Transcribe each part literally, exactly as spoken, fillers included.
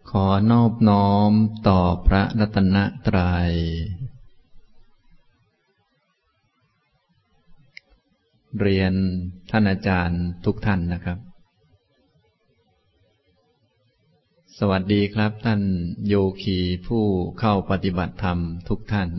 ขอนอบน้อมต่อพระรัตนตรัยเรียนท่านอาจารย์ทุกท่านนะครับสวัสดีครับท่านโยคีผู้เข้าปฏิบัติธรรมทุกท่าน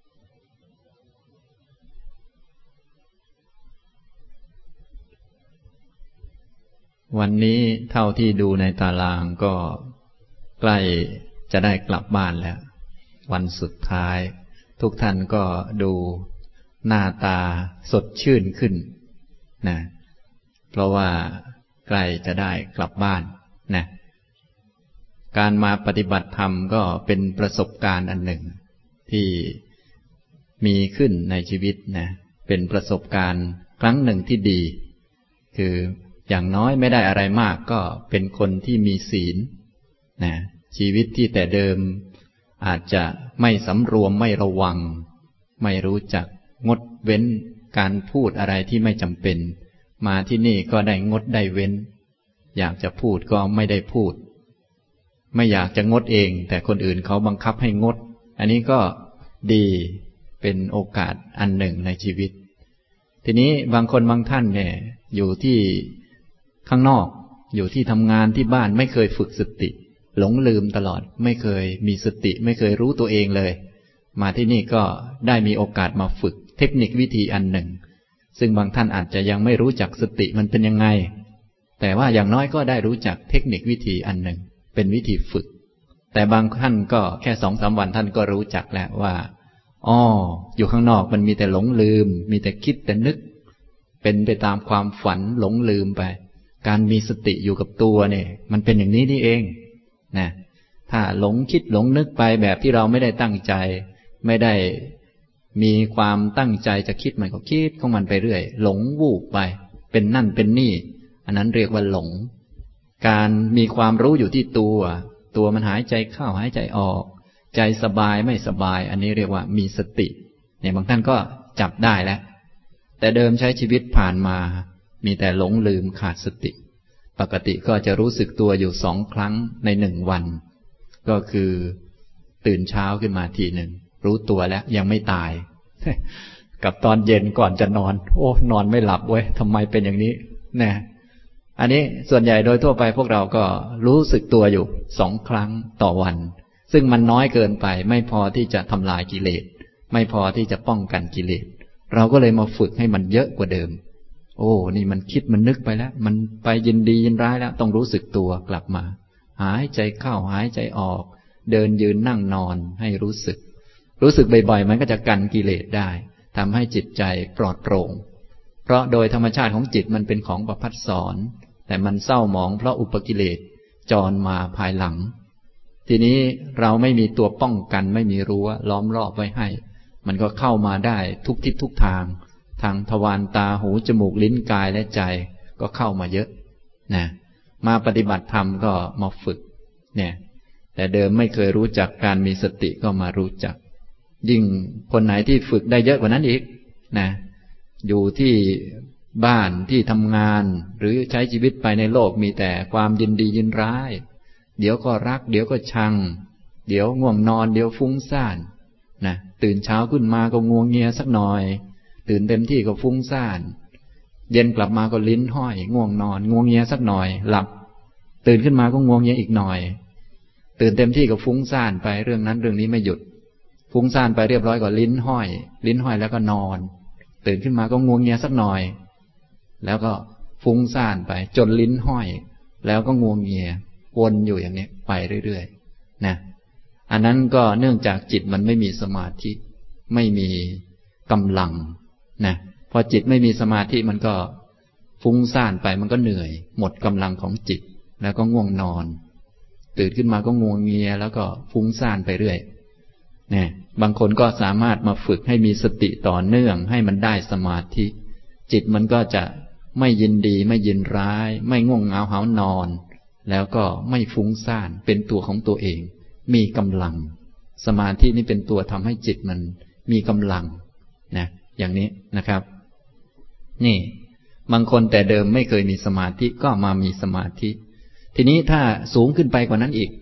วันนี้เท่าที่ดูในตารางก็ใกล้จะได้กลับบ้านแล้ววันสุดท้ายทุกท่านก็ดูหน้าตาสดชื่นขึ้นนะเพราะว่าใกล้จะได้กลับบ้านนะการมาปฏิบัติธรรมก็เป็นประสบการณ์อันหนึ่งที่มีขึ้นในชีวิตนะเป็นประสบการณ์ครั้งหนึ่งที่ดีคืออย่างน้อยไม่ได้อะไรมากก็เป็นคนที่มีศีลนะชีวิตที่แต่เดิมอาจจะไม่สำรวมไม่ระวังไม่รู้จักงดเว้นการพูดอะไรที่ไม่จำเป็นมาที่นี่ก็ได้งดได้เว้นอยากจะพูดก็ไม่ได้พูดไม่อยากจะงดเองแต่คนอื่นเขาบังคับให้งดอันนี้ก็ดีเป็นโอกาสอันหนึ่งในชีวิตทีนี้บางคนบางท่านเนี่ยอยู่ที่ข้างนอกอยู่ที่ทำงานที่บ้านไม่เคยฝึกสติหลงลืมตลอดไม่เคยมีสติไม่เคยรู้ตัวเองเลยมาที่นี่ก็ได้มีโอกาสมาฝึกเทคนิควิธีอันหนึ่งซึ่งบางท่านอาจจะยังไม่รู้จักสติมันเป็นยังไงแต่ว่าอย่างน้อยก็ได้รู้จักเทคนิควิธีอันหนึ่งเป็นวิธีฝึกแต่บางท่านก็แค่สองสามวันท่านก็รู้จักแล้วว่าอ๋ออยู่ข้างนอกมันมีแต่หลงลืมมีแต่คิดแต่นึกเป็นไปตามความฝันหลงลืมไปการมีสติอยู่กับตัวเนี่ยมันเป็นอย่างนี้นี่เองนะถ้าหลงคิดหลงนึกไปแบบที่เราไม่ได้ตั้งใจไม่ได้มีความตั้งใจจะคิดมันก็คิดของมันไปเรื่อยหลงวูบไปเป็นนั่นเป็นนี่อันนั้นเรียกว่าหลงการมีความรู้อยู่ที่ตัวตัวมันหายใจเข้าหายใจออกใจสบายไม่สบายอันนี้เรียกว่ามีสติเนี่ยบางท่านก็จับได้แล้วแต่เดิมใช้ชีวิตผ่านมามีแต่หลงลืมขาดสติปกติก็จะรู้สึกตัวอยู่สองครั้งในหนึ่งวันก็คือตื่นเช้าขึ้นมาทีหนึ่งรู้ตัวแล้วยังไม่ตายกับตอนเย็นก่อนจะนอนโอ้นอนไม่หลับเว้ยทำไมเป็นอย่างนี้แน่อันนี้ส่วนใหญ่โดยทั่วไปพวกเราก็รู้สึกตัวอยู่สองครั้งต่อวันซึ่งมันน้อยเกินไปไม่พอที่จะทำลายกิเลสไม่พอที่จะป้องกันกิเลสเราก็เลยมาฝึกให้มันเยอะกว่าเดิมโอ้นี่มันคิดมันนึกไปแล้วมันไปยินดียินร้ายแล้วต้องรู้สึกตัวกลับมาหายใจเข้าหายใจออกเดินยืนนั่งนอนให้รู้สึกรู้สึกบ่อยๆมันก็จะกันกิเลสได้ทำให้จิตใจปลอดโปร่งเพราะโดยธรรมชาติของจิตมันเป็นของประพัดสอนแต่มันเศร้าหมองเพราะอุปกิเลสจรมาภายหลังทีนี้เราไม่มีตัวป้องกันไม่มีรั้วล้อมรอบไว้ให้มันก็เข้ามาได้ทุกทิศทุกทางทางทวารตาหูจมูกลิ้นกายและใจก็เข้ามาเยอะนะมาปฏิบัติธรรมก็มาฝึกเนี่ยแต่เดิมไม่เคยรู้จักการมีสติก็มารู้จักยิ่งคนไหนที่ฝึกได้เยอะกว่านั้นอีกนะอยู่ที่บ้านที่ทำงานหรือใช้ชีวิตไปในโลกมีแต่ความยินดียินร้ายเดี๋ยวก็รักเดี๋ยวก็ชังเดี๋ยวง่วงนอนเดี๋ยวฟุ้งซ่านนะตื่นเช้าขึ้นมาก็งัวเงียสักหน่อยตื่นเต็มที่ก็ฟุ้งซ่านเย็นกลับมาก็ลิ้นห้อยง่วงนอนงัวเงียสักหน่อยหลับตื่นขึ้นมาก็งัวเงียอีกหน่อยตื่นเต็มที่ก็ฟุ้งซ่านไปเรื่องนั้นเรื่องนี้ไม่หยุดฟุ้งซ่านไปเรียบร้อยก็ลิ้นห้อยลิ้นห้อยแล้วก็นอนตื่นขึ้นมาก็งัวเงียสักหน่อยแล้วก็ฟุ้งซ่านไปจนลิ้นห้อยแล้วก็งัวเงียวนอยู่อย่างนี้ไปเรื่อยๆนะอันนั้นก็เนื่องจากจิตมันไม่มีสมาธิไม่มีกำลังนะพอจิตไม่มีสมาธิมันก็ฟุ้งซ่านไปมันก็เหนื่อยหมดกำลังของจิตแล้วก็ง่วงนอนตื่นขึ้นมาก็งัวเงียแล้วก็ฟุ้งซ่านไปเรื่อยเนี่ยบางคนก็สามารถมาฝึกให้มีสติต่อเนื่องให้มันได้สมาธิจิตมันก็จะไม่ยินดีไม่ยินร้ายไม่ง่วงเหงาหาวนอนแล้วก็ไม่ฟุ้งซ่านเป็นตัวของตัวเองมีกำลังสมาธินี่เป็นตัวทำให้จิตมันมีกำลังนะอย่างนี้นะครับนี่บางคนแต่เดิมไม่เคยมีสมาธิก็มามีสมาธิทีนี้ถ้าสูงขึ้นไปกว่านั้นอีก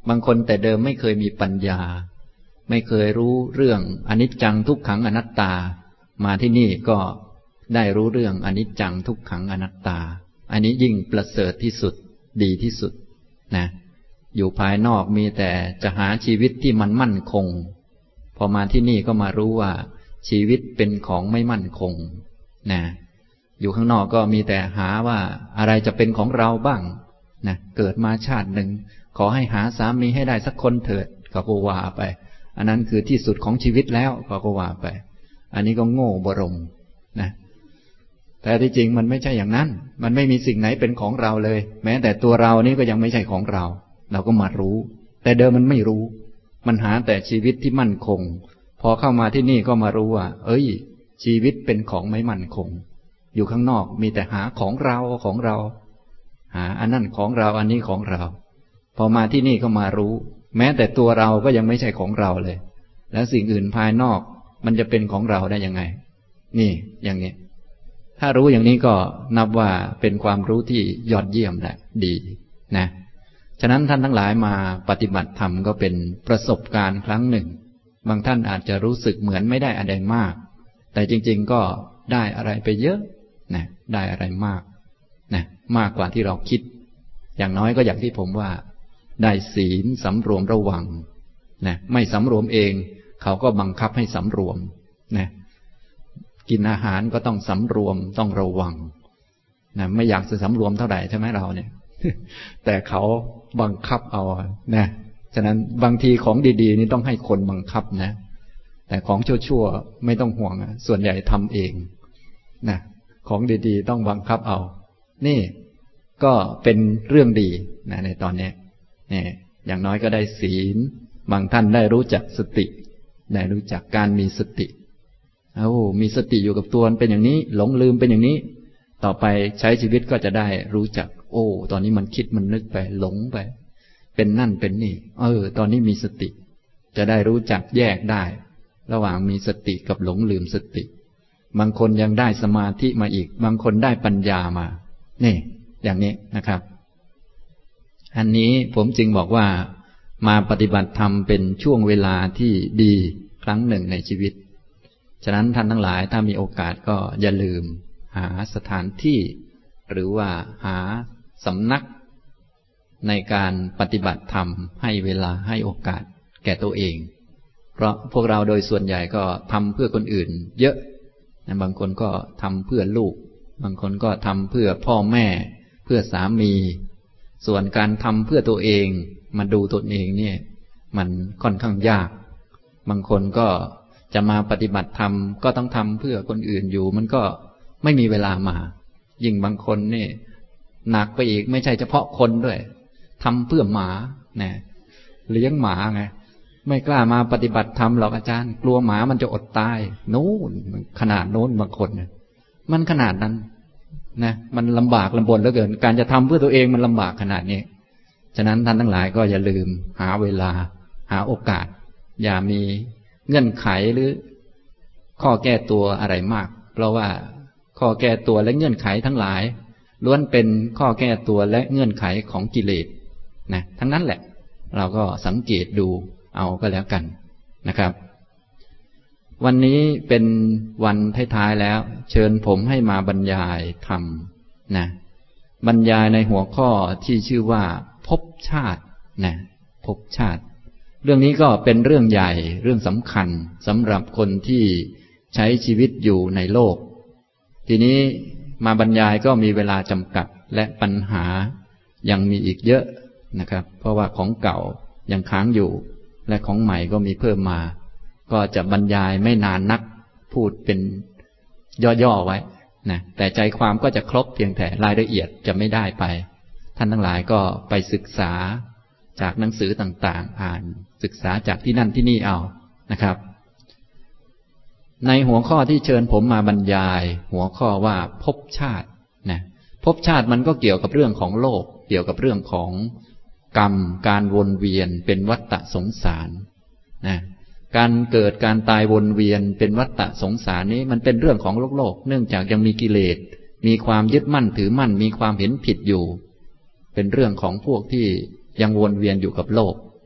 บางคนแต่เดิมไม่เคยมีปัญญาไม่เคยรู้เรื่องอนิจจังทุกขังอนัตตามาที่นี่ก็ได้รู้เรื่องอนิจจังทุกขังอนัตตาอันนี้ยิ่งประเสริฐที่สุดดีที่สุดนะอยู่ภายนอกมีแต่จะหาชีวิตที่มันมั่นคงพอมาที่นี่ก็มารู้ว่าชีวิตเป็นของไม่มั่นคงนะอยู่ข้างนอกก็มีแต่หาว่าอะไรจะเป็นของเราบ้างนะเกิดมาชาติหนึ่งขอให้หาสามีให้ได้สักคนเถิดเขาก็ว่าไปอันนั้นคือที่สุดของชีวิตแล้วเขาก็ว่าไปอันนี้ก็โง่บรมนะแต่ที่จริงมันไม่ใช่อย่างนั้นมันไม่มีสิ่งไหนเป็นของเราเลยแม้แต่ตัวเรานี่ก็ยังไม่ใช่ของเราเราก็มารู้แต่เดิมมันไม่รู้มันหาแต่ชีวิตที่มั่นคงพอเข้ามาที่นี่ก็มารู้ว่าเอ้ยชีวิตเป็นของไม่มั่นคงอยู่ข้างนอกมีแต่หาของเราของเราหาอันนั้นของเราอันนี้ของเราพอมาที่นี่ก็มารู้แม้แต่ตัวเราก็ยังไม่ใช่ของเราเลยแล้วสิ่งอื่นภายนอกมันจะเป็นของเราได้ยังไงนี่อย่างนี้ถ้ารู้อย่างนี้ก็นับว่าเป็นความรู้ที่ยอดเยี่ยมและดีนะฉะนั้นท่านทั้งหลายมาปฏิบัติธรรมก็เป็นประสบการณ์ครั้งหนึ่งบางท่านอาจจะรู้สึกเหมือนไม่ได้อะไรมากแต่จริงๆก็ได้อะไรไปเยอะนะได้อะไรมากนะมากกว่าที่เราคิดอย่างน้อยก็อย่างที่ผมว่าได้ศีลสำรวมระวังนะไม่สำรวมเองเขาก็บังคับให้สำรวมนะกินอาหารก็ต้องสำรวมต้องระวังนะไม่อยากจะสำรวมเท่าไหร่ใช่ไหมเราเนี่ย แต่เขาบังคับเอานะฉะนั้นบางทีของดีๆนี่ต้องให้คนบังคับนะแต่ของชั่วๆไม่ต้องห่วงส่วนใหญ่ทำเองนะของดีๆต้องบังคับเอานี่ก็เป็นเรื่องดีนะในตอนนี้นี่อย่างน้อยก็ได้ศีลบางท่านได้รู้จักสติได้รู้จักการมีสติเอ้ามีสติอยู่กับตัวเป็นอย่างนี้หลงลืมเป็นอย่างนี้ต่อไปใช้ชีวิตก็จะได้รู้จักโอ้ตอนนี้มันคิดมันนึกไปหลงไปเป็นนั่นเป็นนี่เออตอนนี้มีสติจะได้รู้จักแยกได้ระหว่างมีสติกับหลงลืมสติบางคนยังได้สมาธิมาอีกบางคนได้ปัญญามานี่อย่างนี้นะครับอันนี้ผมจึงบอกว่ามาปฏิบัติธรรมเป็นช่วงเวลาที่ดีครั้งหนึ่งในชีวิตฉะนั้นท่านทั้งหลายถ้ามีโอกาสก็อย่าลืมหาสถานที่หรือว่าหาสำนักในการปฏิบัติธรรมให้เวลาให้โอกาสแก่ตัวเองเพราะพวกเราโดยส่วนใหญ่ก็ทำเพื่อคนอื่นเยอะบางคนก็ทำเพื่อลูกบางคนก็ทำเพื่อพ่อแม่เพื่อสามีส่วนการทำเพื่อตัวเองมาดูตัวเองเนี่ยมันค่อนข้างยากบางคนก็จะมาปฏิบัติธรรมก็ต้องทำเพื่อคนอื่นอยู่มันก็ไม่มีเวลามายิ่งบางคนนี่หนักไปอีกไม่ใช่เฉพาะคนด้วยทำเพื่อหมาเนี่ยเลี้ยงหมาไงไม่กล้ามาปฏิบัติธรรมหรอกอาจารย์กลัวหมามันจะอดตายโน้นขนาดโน้นบางคนเนี่ยมันขนาดนั้นนะมันลำบากลำบนเหลือเกินการจะทำเพื่อตัวเองมันลำบากขนาดนี้ฉะนั้นท่านทั้งหลายก็อย่าลืมหาเวลาหาโอกาสอย่ามีเงื่อนไขหรือข้อแก้ตัวอะไรมากเพราะว่าข้อแก้ตัวและเงื่อนไขทั้งหลายล้วนเป็นข้อแก้ตัวและเงื่อนไขของกิเลสนะทั้งนั้นแหละเราก็สังเกตดูเอาก็แล้วกันนะครับวันนี้เป็นวันท้ายๆแล้วเชิญผมให้มาบรรยายธรรมนะบรรยายในหัวข้อที่ชื่อว่าภพชาตินะภพชาติเรื่องนี้ก็เป็นเรื่องใหญ่เรื่องสำคัญสำหรับคนที่ใช้ชีวิตอยู่ในโลกทีนี้มาบรรยายก็มีเวลาจำกัดและปัญหายังมีอีกเยอะนะครับเพราะว่าของเก่ายังค้างอยู่และของใหม่ก็มีเพิ่มมาก็จะบรรยายไม่นานนักพูดเป็นย่อๆไว้นะแต่ใจความก็จะครบเพียงแต่รายละเอียดจะไม่ได้ไปท่านทั้งหลายก็ไปศึกษาจากหนังสือต่างๆอ่านศึกษาจากที่นั่นที่นี่เอานะครับในหัวข้อที่เชิญผมมาบรรยายหัวข้อว่าภพชาตินะภพชาติมันก็เกี่ยวกับเรื่องของโลกเกี่ยวกับเรื่องของกรรมการวนเวียนเป็นวัฏฏะสงสารนะการเกิดการตายวนเวียนเป็นวัฏฏะสงสารนี้มันเป็นเรื่องของโลกโลกเนื่องจากยังมีกิเลสมีความยึดมั่นถือมั่นมีความเห็นผิดอยู่เป็นเรื่องของพวกที่ยังวนเวียนอยู่กับโลก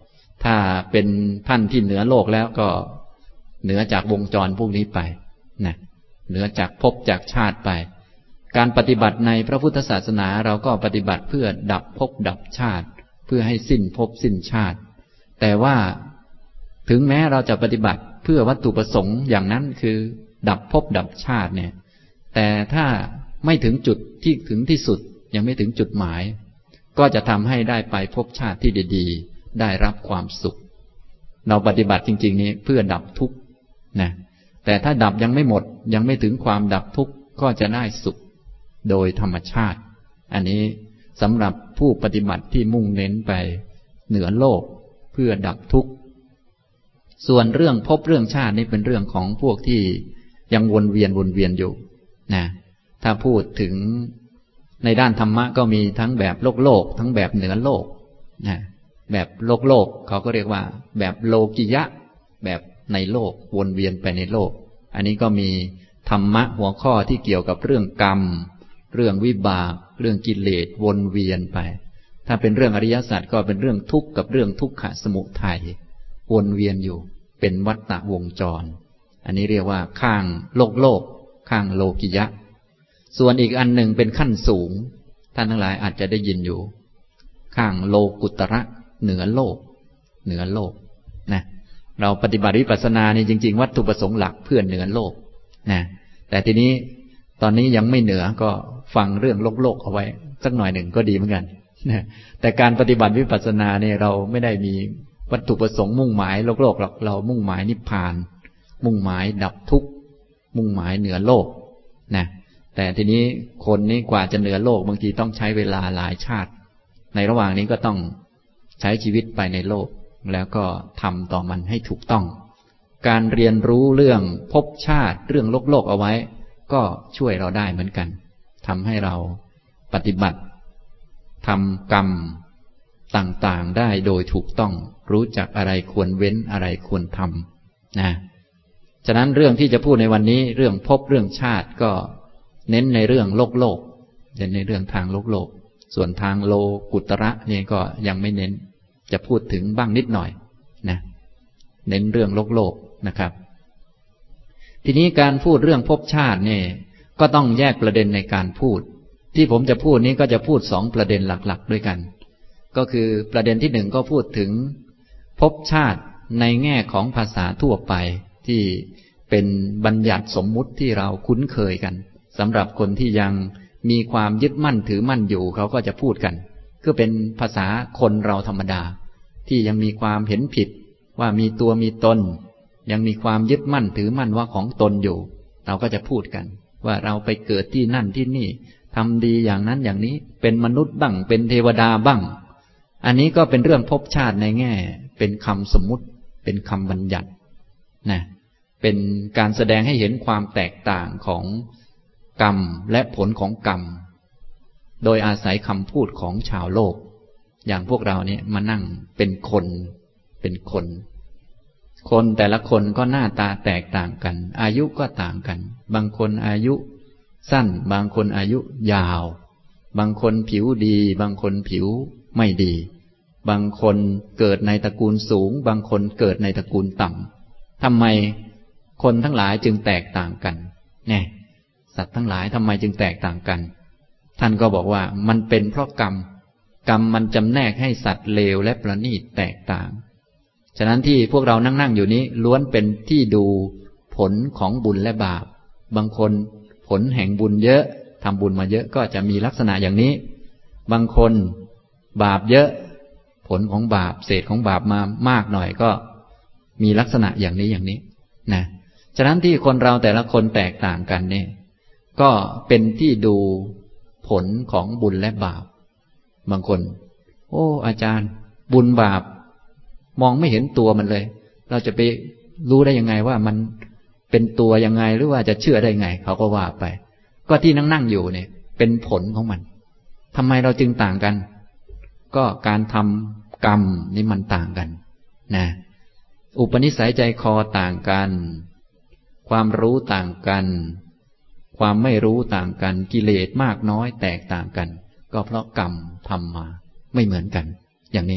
ถ้าเป็นท่านที่เหนือโลกแล้วก็เหนือจากวงจรพวกนี้ไปนะเหนือจากภพจากชาติไปการปฏิบัติในพระพุทธศาสนาเราก็ปฏิบัติเพื่อดับภพดับชาติเพื่อให้สิ้นภพสิ้นชาติแต่ว่าถึงแม้เราจะปฏิบัติเพื่อวัตถุประสงค์อย่างนั้นคือดับภพดับชาติเนี่ยแต่ถ้าไม่ถึงจุดที่ถึงที่สุดยังไม่ถึงจุดหมายก็จะทำให้ได้ไปภพชาติที่ดีๆได้รับความสุขเราปฏิบัติจริงๆนี้เพื่อดับทุกข์นะแต่ถ้าดับยังไม่หมดยังไม่ถึงความดับทุกข์ก็จะได้สุขโดยธรรมชาติอันนี้สำหรับผู้ปฏิบัติที่มุ่งเน้นไปเหนือโลกเพื่อดับทุกข์ส่วนเรื่องภพเรื่องชาตินี่เป็นเรื่องของพวกที่ยังวนเวียนวนเวียนอยู่นะถ้าพูดถึงในด้านธรรมะก็มีทั้งแบบโลกโลกทั้งแบบเหนือโลกนะแบบโลกโลกเขาก็เรียกว่าแบบโลกิยะแบบในโลกวนเวียนไปในโลกอันนี้ก็มีธรรมะหัวข้อที่เกี่ยวกับเรื่องกรรมเรื่องวิบากเรื่องกิเลสวนเวียนไปถ้าเป็นเรื่องอริยสัจก็เป็นเรื่องทุกข์กับเรื่องทุกขสมุทัยวนเวียนอยู่เป็นวัฏฏะวงจรอันนี้เรียกว่าข้างโลกโลกข้างโลกิยะส่วนอีกอันหนึ่งเป็นขั้นสูงท่านทั้งหลายอาจจะได้ยินอยู่ข้างโลกุตระเหนือโลกเหนือโลกนะเราปฏิบัติวิปัสสนานี่จริงๆวัตถุประสงค์หลักเพื่อเหนือโลกนะแต่ทีนี้ตอนนี้ยังไม่เหนือก็ฟังเรื่องโลกโลกเอาไว้สักหน่อยหนึ่งก็ดีเหมือนกันนะแต่การปฏิบัติวิปัสสนาเนี่ยเราไม่ได้มีวัตถุประสงค์มุ่งหมายโลกโลกหรอกเรามุ่งหมายนิพพานมุ่งหมายดับทุกข์มุ่งหมายเหนือโลกนะแต่ทีนี้คนนี้กว่าจะเหนือโลกบางทีต้องใช้เวลาหลายชาติในระหว่างนี้ก็ต้องใช้ชีวิตไปในโลกแล้วก็ทำต่อมันให้ถูกต้องการเรียนรู้เรื่องภพชาติเรื่องโลกโลกเอาไว้ก็ช่วยเราได้เหมือนกันทำให้เราปฏิบัติทำกรรมต่างๆได้โดยถูกต้องรู้จักอะไรควรเว้นอะไรควรทำนะฉะนั้นเรื่องที่จะพูดในวันนี้เรื่องภพเรื่องชาติก็เน้นในเรื่องโลกโลกเน้นในเรื่องทางโลกโลกส่วนทางโลกุตระนี่ก็ยังไม่เน้นจะพูดถึงบ้างนิดหน่อยนะเน้นเรื่องโลกโลกนะครับทีนี้การพูดเรื่องภพชาตินี่ก็ต้องแยกประเด็นในการพูดที่ผมจะพูดนี้ก็จะพูดสองประเด็นหลักๆด้วยกันก็คือประเด็นที่หนึ่งก็พูดถึงภพชาติในแง่ของภาษาทั่วไปที่เป็นบัญญัติสมมุติที่เราคุ้นเคยกันสำหรับคนที่ยังมีความยึดมั่นถือมั่นอยู่เขาก็จะพูดกันก็เป็นภาษาคนเราธรรมดาที่ยังมีความเห็นผิดว่ามีตัวมีตนยังมีความยึดมั่นถือมั่นว่าของตนอยู่เราก็จะพูดกันว่าเราไปเกิดที่นั่นที่นี่ทำดีอย่างนั้นอย่างนี้เป็นมนุษย์บ้างเป็นเทวดาบ้างอันนี้ก็เป็นเรื่องภพชาติในแง่เป็นคำสมมุติเป็นคำบัญญัตินะเป็นการแสดงให้เห็นความแตกต่างของกรรมและผลของกรรมโดยอาศัยคำพูดของชาวโลกอย่างพวกเราเนี่ยมานั่งเป็นคนเป็นคนคนแต่ละคนก็หน้าตาแตกต่างกันอายุก็ต่างกันบางคนอายุสั้นบางคนอายุยาวบางคนผิวดีบางคนผิวไม่ดีบางคนเกิดในตระกูลสูงบางคนเกิดในตระกูลต่ำทำไมคนทั้งหลายจึงแตกต่างกันแน่สัตว์ทั้งหลายทำไมจึงแตกต่างกันท่านก็บอกว่ามันเป็นเพราะกรรมกรรมมันจำแนกให้สัตว์เลวและประณีตแตกต่างฉะนั้นที่พวกเรานั่งๆอยู่นี้ล้วนเป็นที่ดูผลของบุญและบาปบางคนผลแห่งบุญเยอะทำบุญมาเยอะก็จะมีลักษณะอย่างนี้บางคนบาปเยอะผลของบาปเศษของบาปมามากหน่อยก็มีลักษณะอย่างนี้อย่างนี้นะฉะนั้นที่คนเราแต่ละคนแตกต่างกันเนี่ยก็เป็นที่ดูผลของบุญและบาปบางคนโอ้อาจารย์บุญบาปมองไม่เห็นตัวมันเลยเราจะไปรู้ได้ยังไงว่ามันเป็นตัวยังไงหรือว่าจะเชื่อได้ไงเขาก็ว่าไปก็ที่นั่งนั่งอยู่เนี่ยเป็นผลของมันทำไมเราจึงต่างกันก็การทำกรรมนี่มันต่างกันนะอุปนิสัยใจคอต่างกันความรู้ต่างกันความไม่รู้ต่างกันกิเลสมากน้อยแตกต่างกันก็เพราะกรรมทำมาไม่เหมือนกันอย่างนี้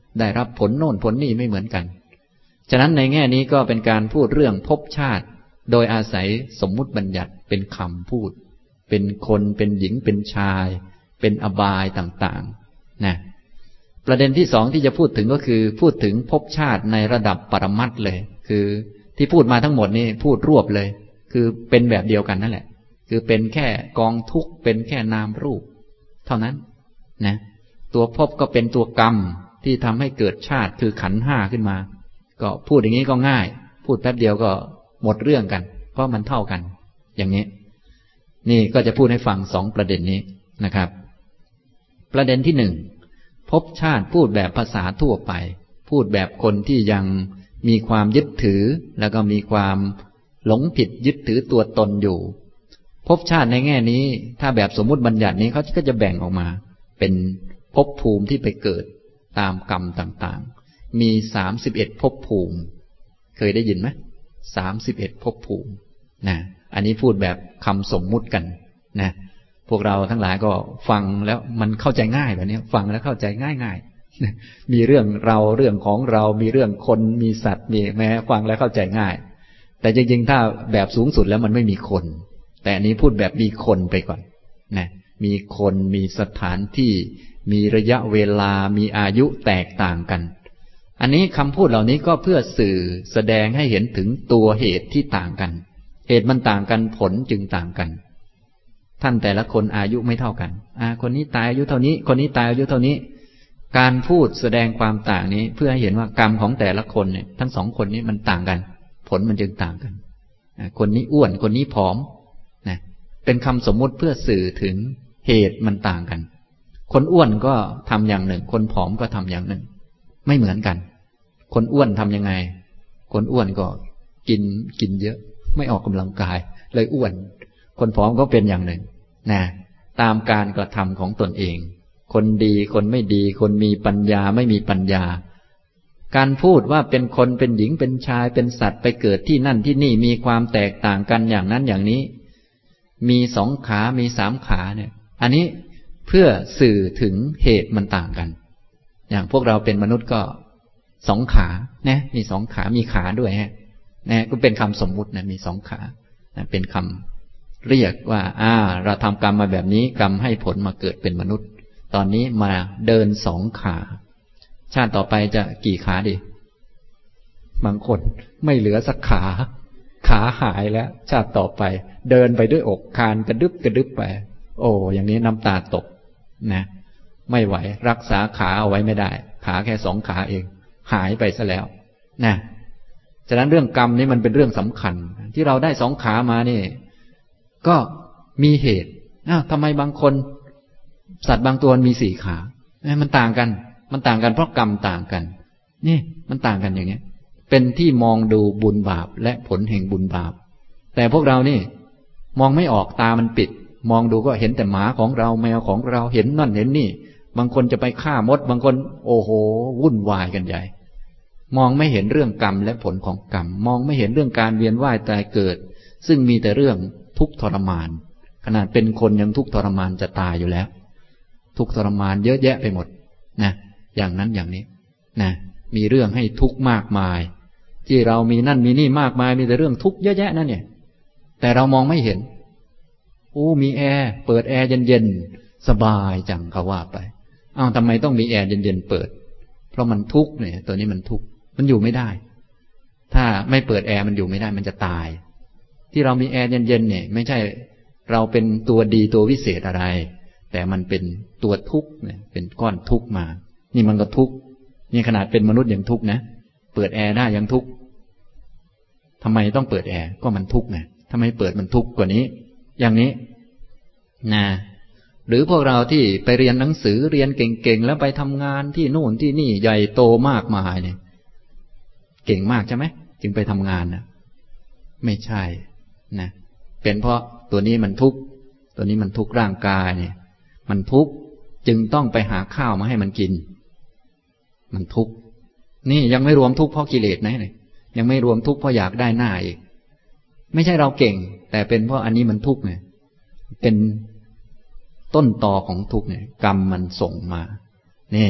ได้รับผลโน่นผลนี่ไม่เหมือนกันฉะนั้นในแง่นี้ก็เป็นการพูดเรื่องภพชาติโดยอาศัยสมมุติบัญญัติเป็นคำพูดเป็นคนเป็นหญิงเป็นชายเป็นอบายต่างๆนะประเด็นที่สองที่จะพูดถึงก็คือพูดถึงภพชาติในระดับปรมัตถ์เลยคือที่พูดมาทั้งหมดนี่พูดรวบเลยคือเป็นแบบเดียวกันนั่นแหละคือเป็นแค่กองทุกข์เป็นแค่นามรูปเท่านั้นนะตัวภพก็เป็นตัวกรรมที่ทำให้เกิดชาติคือขันธ์ห้าขึ้นมาก็พูดอย่างนี้ก็ง่ายพูดแป๊บเดียวก็หมดเรื่องกันเพราะมันเท่ากันอย่างนี้นี่ก็จะพูดให้ฟังสองประเด็นนี้นะครับประเด็นที่หนึ่งภพชาติพูดแบบภาษาทั่วไปพูดแบบคนที่ยังมีความยึดถือแล้วก็มีความหลงผิดยึดถือตัวตนอยู่ภพชาติในแง่นี้ถ้าแบบสมมุติบัญญัตินี้เขาก็จะแบ่งออกมาเป็นภพภูมิที่ไปเกิดตามกรรมต่างๆมีสามสิบเอ็ดภพภูมิเคยได้ยินไหมสามสิบเอ็ดภพภูมินะอันนี้พูดแบบคำสมมุติกันนะพวกเราทั้งหลายก็ฟังแล้วมันเข้าใจง่ายแบบนี้ฟังแล้วเข้าใจง่ายๆมีเรื่องเราเรื่องของเรามีเรื่องคนมีสัตว์มีแม้ฟังแล้วเข้าใจง่ายแต่จริงๆถ้าแบบสูงสุดแล้วมันไม่มีคนแต่อันนี้พูดแบบมีคนไปก่อนนะมีคนมีสถานที่มีระยะเวลามีอายุแตกต่างกันอันนี้คำพูดเหล่านี้ก็เพื่อสื่อแสดงให้เห็นถึงตัวเหตุที่ต่างกันเหตุมันต่างกันผลจึงต่างกันท่านแต่ละคนอายุไม่เท่ากันอ่าคนนี้ตายอายุเท่านี้คนนี้ตายอายุเท่านี้การพูดแสดงความต่างนี้เพื่อให้เห็นว่ากรรมของแต่ละคนเนี่ยทั้งสองคนนี้มันต่างกันผลมันจึงต่างกันคนนี้อ้วนคนนี้ผอมนะเป็นคำสมมุติเพื่อสื่อถึงเหตุมันต่างกันคนอ้วนก็ทำอย่างหนึ่งคนผอมก็ทำอย่างหนึ่งไม่เหมือนกันคนอ้วนทำยังไงคนอ้วนก็กินกินเยอะไม่ออกกำลังกายเลยอ้วนคนผอมก็เป็นอย่างหนึ่งนะตามการกระทำของตนเองคนดีคนไม่ดีคนมีปัญญาไม่มีปัญญาการพูดว่าเป็นคนเป็นหญิงเป็นชายเป็นสัตว์ไปเกิดที่นั่นที่นี่มีความแตกต่างกันอย่างนั้นอย่างนี้มีสองขามีสามขาเนี่ยอันนี้เพื่อสื่อถึงเหตุมันต่างกันอย่างพวกเราเป็นมนุษย์ก็สองขานะมีสองขามีขาด้วยฮะนะก็เป็นคำสมมุตินะมีสองขานะเป็นคำเรียกว่าอ่าเราทำกรรมมาแบบนี้กรรมให้ผลมาเกิดเป็นมนุษย์ตอนนี้มาเดินสองขาชาติต่อไปจะกี่ขาดีบางคนไม่เหลือสักขาขาหายแล้วชาติต่อไปเดินไปด้วยอกคานกระดึบกระดึบไปโอ้อย่างนี้น้ำตาตกนะไม่ไหวรักษาขาเอาไว้ไม่ได้ขาแค่สองขาเองหายไปซะแล้วนะฉะนั้นเรื่องกรรมนี่มันเป็นเรื่องสำคัญที่เราได้สองขามานี่ก็มีเหตุอ้าวทำไมบางคนสัตว์บางตัวมีสี่ขามันต่างกันมันต่างกันเพราะกรรมต่างกันนี่มันต่างกันอย่างนี้เป็นที่มองดูบุญบาปและผลแห่งบุญบาปแต่พวกเรานี่มองไม่ออกตามันปิดมองดูก็เห็นแต่หมาของเราแมวของเราเห็นนั่นเห็นนี่บางคนจะไปฆ่ามดบางคนโอ้โหวุ่นวายกันใหญ่มองไม่เห็นเรื่องกรรมและผลของกรรมมองไม่เห็นเรื่องการเวียนว่ายตายเกิดซึ่งมีแต่เรื่องทุกข์ทรมานขนาดเป็นคนยังทุกข์ทรมานจะตายอยู่แล้วทุกข์ทรมานเยอะแยะไปหมดนะอย่างนั้นอย่างนี้นะมีเรื่องให้ทุกข์มากมายที่เรามีนั่นมีนี่มากมายมีแต่เรื่องทุกข์เยอะแยะนั่นเนี่ยแต่เรามองไม่เห็นโอ้มีแอร์เปิดแอร์เย็นๆสบายจังเขาว่าไปอ้าวทำไมต้องมีแอร์เย็นๆเปิดเพราะมันทุกข์เนี่ยตัวนี้มันทุกข์มันอยู่ไม่ได้ถ้าไม่เปิดแอร์มันอยู่ไม่ได้มันจะตายที่เรามีแอร์เย็นๆเนี่ยไม่ใช่เราเป็นตัวดีตัววิเศษอะไรแต่มันเป็นตัวทุกข์เนี่ยเป็นก้อนทุกข์มานี่มันก็ทุกข์นี่ขนาดเป็นมนุษย์ยังทุกข์นะเปิดแอร์ได้ยังทุกข์ทำไมต้องเปิดแอร์ก็มันทุกข์ไงทำไมเปิดมันทุกข์กว่านี้อย่างนี้นะหรือพวกเราที่ไปเรียนหนังสือเรียนเก่งๆแล้วไปทำงานที่นู่นที่นี่ใหญ่โตมากมายเนี่ยเก่งมากใช่ไหมจึงไปทำงานนะไม่ใช่นะเป็นเพราะตัวนี้มันทุกข์ตัวนี้มันทุกข์ร่างกายเนี่ยมันทุกข์จึงต้องไปหาข้าวมาให้มันกินมันทุกข์นี่ยังไม่รวมทุกข์เพราะกิเลสนะเนี่ยยังไม่รวมทุกข์เพราะอยากได้หน้าอีกไม่ใช่เราเก่งแต่เป็นเพราะอันนี้มันทุกข์เนี่ยเป็นต้นตอของทุกข์เนี่ยกรรมมันส่งมานี่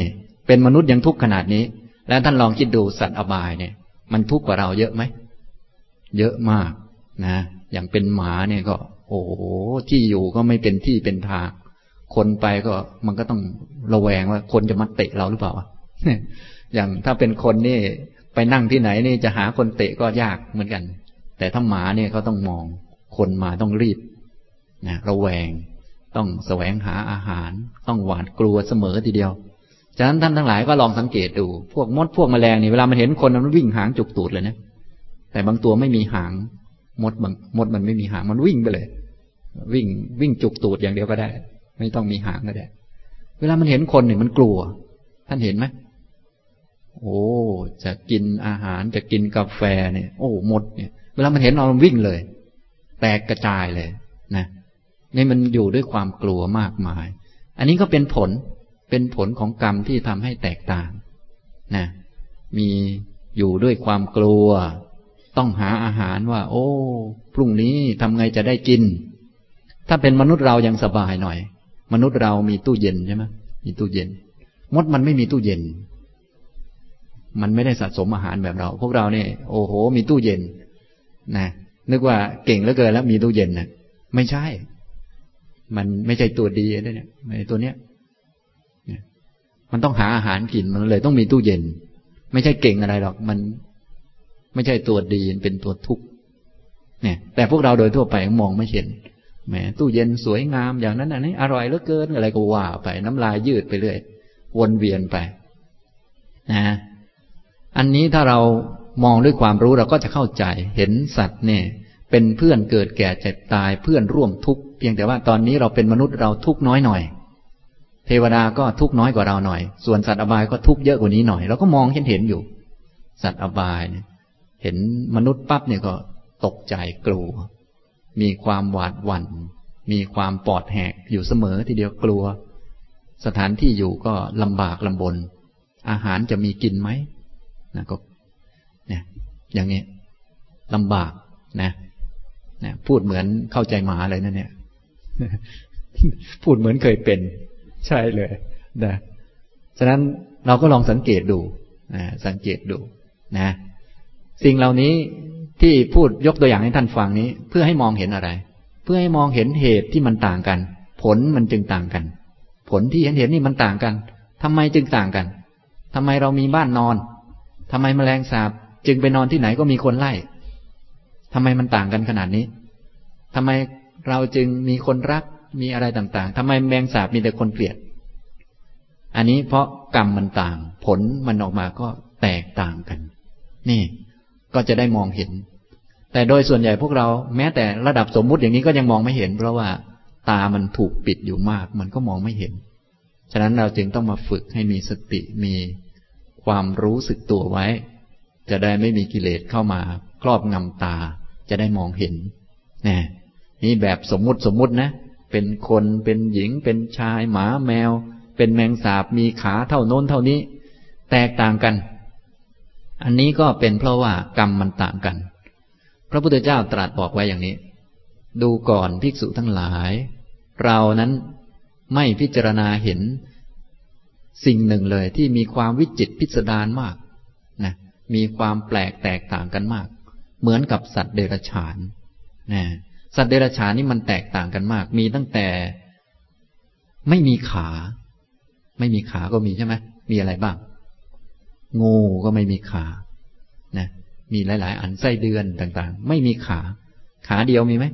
เป็นมนุษย์ยังทุกข์ขนาดนี้แล้วท่านลองคิดดูสัตว์อบายเนี่ยมันทุกข์กว่าเราเยอะไหมเยอะมากนะอย่างเป็นหมาเนี่ยก็โอ้โหที่อยู่ก็ไม่เป็นที่เป็นทางคนไปก็มันก็ต้องระแวงว่าคนจะมาเตะเราหรือเปล่า อย่างถ้าเป็นคนนี่ไปนั่งที่ไหนนี่จะหาคนเตะก็ยากเหมือนกันแต่ถ้าหมาเนี่ยเขาต้องมองคนมาต้องรีบนะระแวงต้องแสวงหาอาหารต้องหวาดกลัวเสมอทีเดียวฉะนั้นท่านทั้งหลายก็ลองสังเกตดูพวกมดพวกแมลงนี่เวลามันเห็นคนมันวิ่งหางจุกตูดเลยนะแต่บางตัวไม่มีหางมดบางมดมันไม่มีหางมันวิ่งไปเลยวิ่งวิ่งจุกตูดอย่างเดียวก็ได้ไม่ต้องมีหางก็ได้เวลามันเห็นคนเนี่ยมันกลัวท่านเห็นไหมโอ้จะกินอาหารจะกินกาแฟเนี่ยโอ้มดเนี่ยเวลามันเห็นเรามันวิ่งเลยแตกกระจายเลยนะนี่มันอยู่ด้วยความกลัวมากมายอันนี้ก็เป็นผลเป็นผลของกรรมที่ทำให้แตกต่างนะมีอยู่ด้วยความกลัวต้องหาอาหารว่าโอ้พรุ่งนี้ทำไงจะได้กินถ้าเป็นมนุษย์เรายังสบายหน่อยมนุษย์เรามีตู้เย็นใช่ไหมมีตู้เย็นมดมันไม่มีตู้เย็นมันไม่ได้สะสมอาหารแบบเราพวกเราเนี่ยโอ้โหมีตู้เย็นนะนึกว่าเก่งเหลือเกินแล้วมีตู้เย็นนะไม่ใช่มันไม่ใช่ตัวดีนะเนี่ยไอ้ตัวเนี้ยมันต้องหาอาหารกินมันเลยต้องมีตู้เย็นไม่ใช่เก่งอะไรหรอกมันไม่ใช่ตัวดีเป็นตัวทุกข์เนี่ยแต่พวกเราโดยทั่วไปมองไม่เห็นแหมตู้เย็นสวยงามอย่างนั้นอันนี้อร่อยเหลือเกินอะไรก็ว่าไปน้ำลายยืดไปเรื่อยวนเวียนไปนะอันนี้ถ้าเรามองด้วยความรู้เราก็จะเข้าใจเห็นสัตว์เนี่ยเป็นเพื่อนเกิดแก่เจ็บตายเพื่อนร่วมทุกข์เพียงแต่ว่าตอนนี้เราเป็นมนุษย์เราทุกข์น้อยหน่อยเทวดาก็ทุกข์น้อยกว่าเราหน่อยส่วนสัตว์อบายก็ทุกข์เยอะกว่านี้หน่อยเราก็มองเห็นเห็นอยู่สัตว์อบายเนี่ยเห็นมนุษย์ปั๊บเนี่ยก็ตกใจกลัวมีความหวาดหวั่นมีความปอดแหกอยู่เสมอทีเดียวกลัวสถานที่อยู่ก็ลำบากลำบนอาหารจะมีกินไหมนะก็เนี่ยอย่างนี้ลำบากนะนะพูดเหมือนเข้าใจหมาเลยนะเนี่ยพูดเหมือนเคยเป็นใช่เลยนะฉะนั้นเราก็ลองสังเกตดูนะสังเกตดูนะสิ่งเหล่านี้ที่พูดยกตัวอย่างให้ท่านฟังนี้เพื่อให้มองเห็นอะไรเพื่อให้มองเห็นเหตุที่มันต่างกันผลมันจึงต่างกันผลที่เห็นเห็นนี่มันต่างกันทำไมจึงต่างกันทำไมเรามีบ้านนอนทำไมแมลงสาบจึงไปนอนที่ไหนก็มีคนไล่ทำไมมันต่างกันขนาดนี้ทำไมเราจึงมีคนรักมีอะไรต่างๆทำไมแมลงสาบมีแต่คนเกลียดอันนี้เพราะกรรมมันต่างผลมันออกมาก็แตกต่างกันนี่ก็จะได้มองเห็นแต่โดยส่วนใหญ่พวกเราแม้แต่ระดับสมมุติอย่างนี้ก็ยังมองไม่เห็นเพราะว่าตามันถูกปิดอยู่มากมันก็มองไม่เห็นฉะนั้นเราจึงต้องมาฝึกให้มีสติมีความรู้สึกตัวไว้จะได้ไม่มีกิเลสเข้ามาครอบงำตาจะได้มองเห็นนี่นี่แบบสมมุติสมมุตินะเป็นคนเป็นหญิงเป็นชายหมาแมวเป็นแมงสาบมีขาเท่าโน้นเท่านี้แตกต่างกันอันนี้ก็เป็นเพราะว่ากรรมมันต่างกันพระพุทธเจ้าตรัสบอกไว้อย่างนี้ดูก่อนภิกษุทั้งหลายเรานั้นไม่พิจารณาเห็นสิ่งหนึ่งเลยที่มีความวิจิตรพิสดารมากนะมีความแปลกแตกต่างกันมากเหมือนกับสัตว์เดรัจฉานนะสัตว์เดรัจฉานนี่มันแตกต่างกันมากมีตั้งแต่ไม่มีขาไม่มีขาก็มีใช่ไหมมีอะไรบ้างงูก็ไม่มีขานะมีหลายๆอันไส้เดือนต่างๆไม่มีขาขาเดียวมีไหม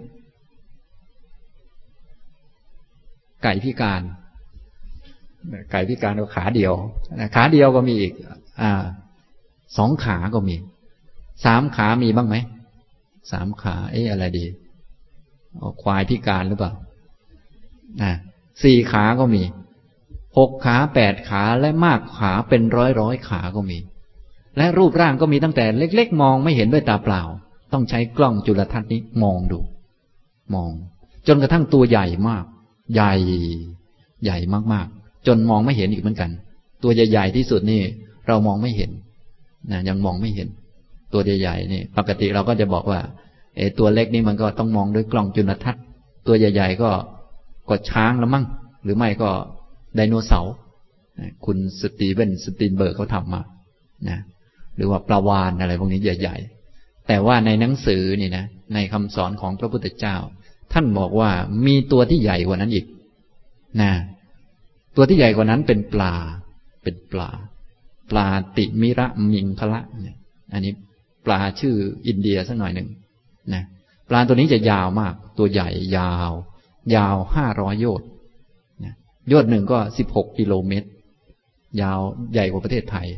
ไก่พิการไก่พิการก็ขาเดียวขาเดียวก็มีอีกอ่าสองขาก็มีสามขามีบ้างไหมสามขาเอ๊ะอะไรดีควายพิการหรือเปล่าอ่าสี่ขาก็มีหกขาแปดขาและมากขาเป็นร้อยร้อยขาก็มีและรูปร่างก็มีตั้งแต่เล็กๆมองไม่เห็นด้วยตาเปล่าต้องใช้กล้องจุลทรรศน์นี้มองดูมองจนกระทั่งตัวใหญ่มากใหญ่ใหญ่มากๆจนมองไม่เห็นอีกเหมือนกันตัวใหญ่ๆที่สุดนี่เรามองไม่เห็นนะยังมองไม่เห็นตัวใหญ่ๆนี่ปกติเราก็จะบอกว่าเออตัวเล็กนี่มันก็ต้องมองด้วยกล้องจุลทรรศน์ตัวใหญ่ๆก็ก็ช้างละมั่งหรือไม่ก็ไดโนเสาร์คุณสตีเวนสตีนเบิร์กเขาทำมานะหรือว่าปลาวาฬอะไรพวกนี้ใหญ่ๆแต่ว่าในหนังสือนี่นะในคำสอนของพระพุทธเจ้าท่านบอกว่ามีตัวที่ใหญ่กว่านั้นอีกนะตัวที่ใหญ่กว่านั้นเป็นปลาเป็นปลาปลาติมิระมิงคละเนี่ยอันนี้ปลาชื่ออินเดียสักหน่อยหนึ่งนะปลาตัวนี้จะยาวมากตัวใหญ่ยาวยาวห้าร้อยโยชน์นะโยชน์หนึ่งก็สิบหกกิโลเมตรยาวใหญ่กว่าประเทศไทย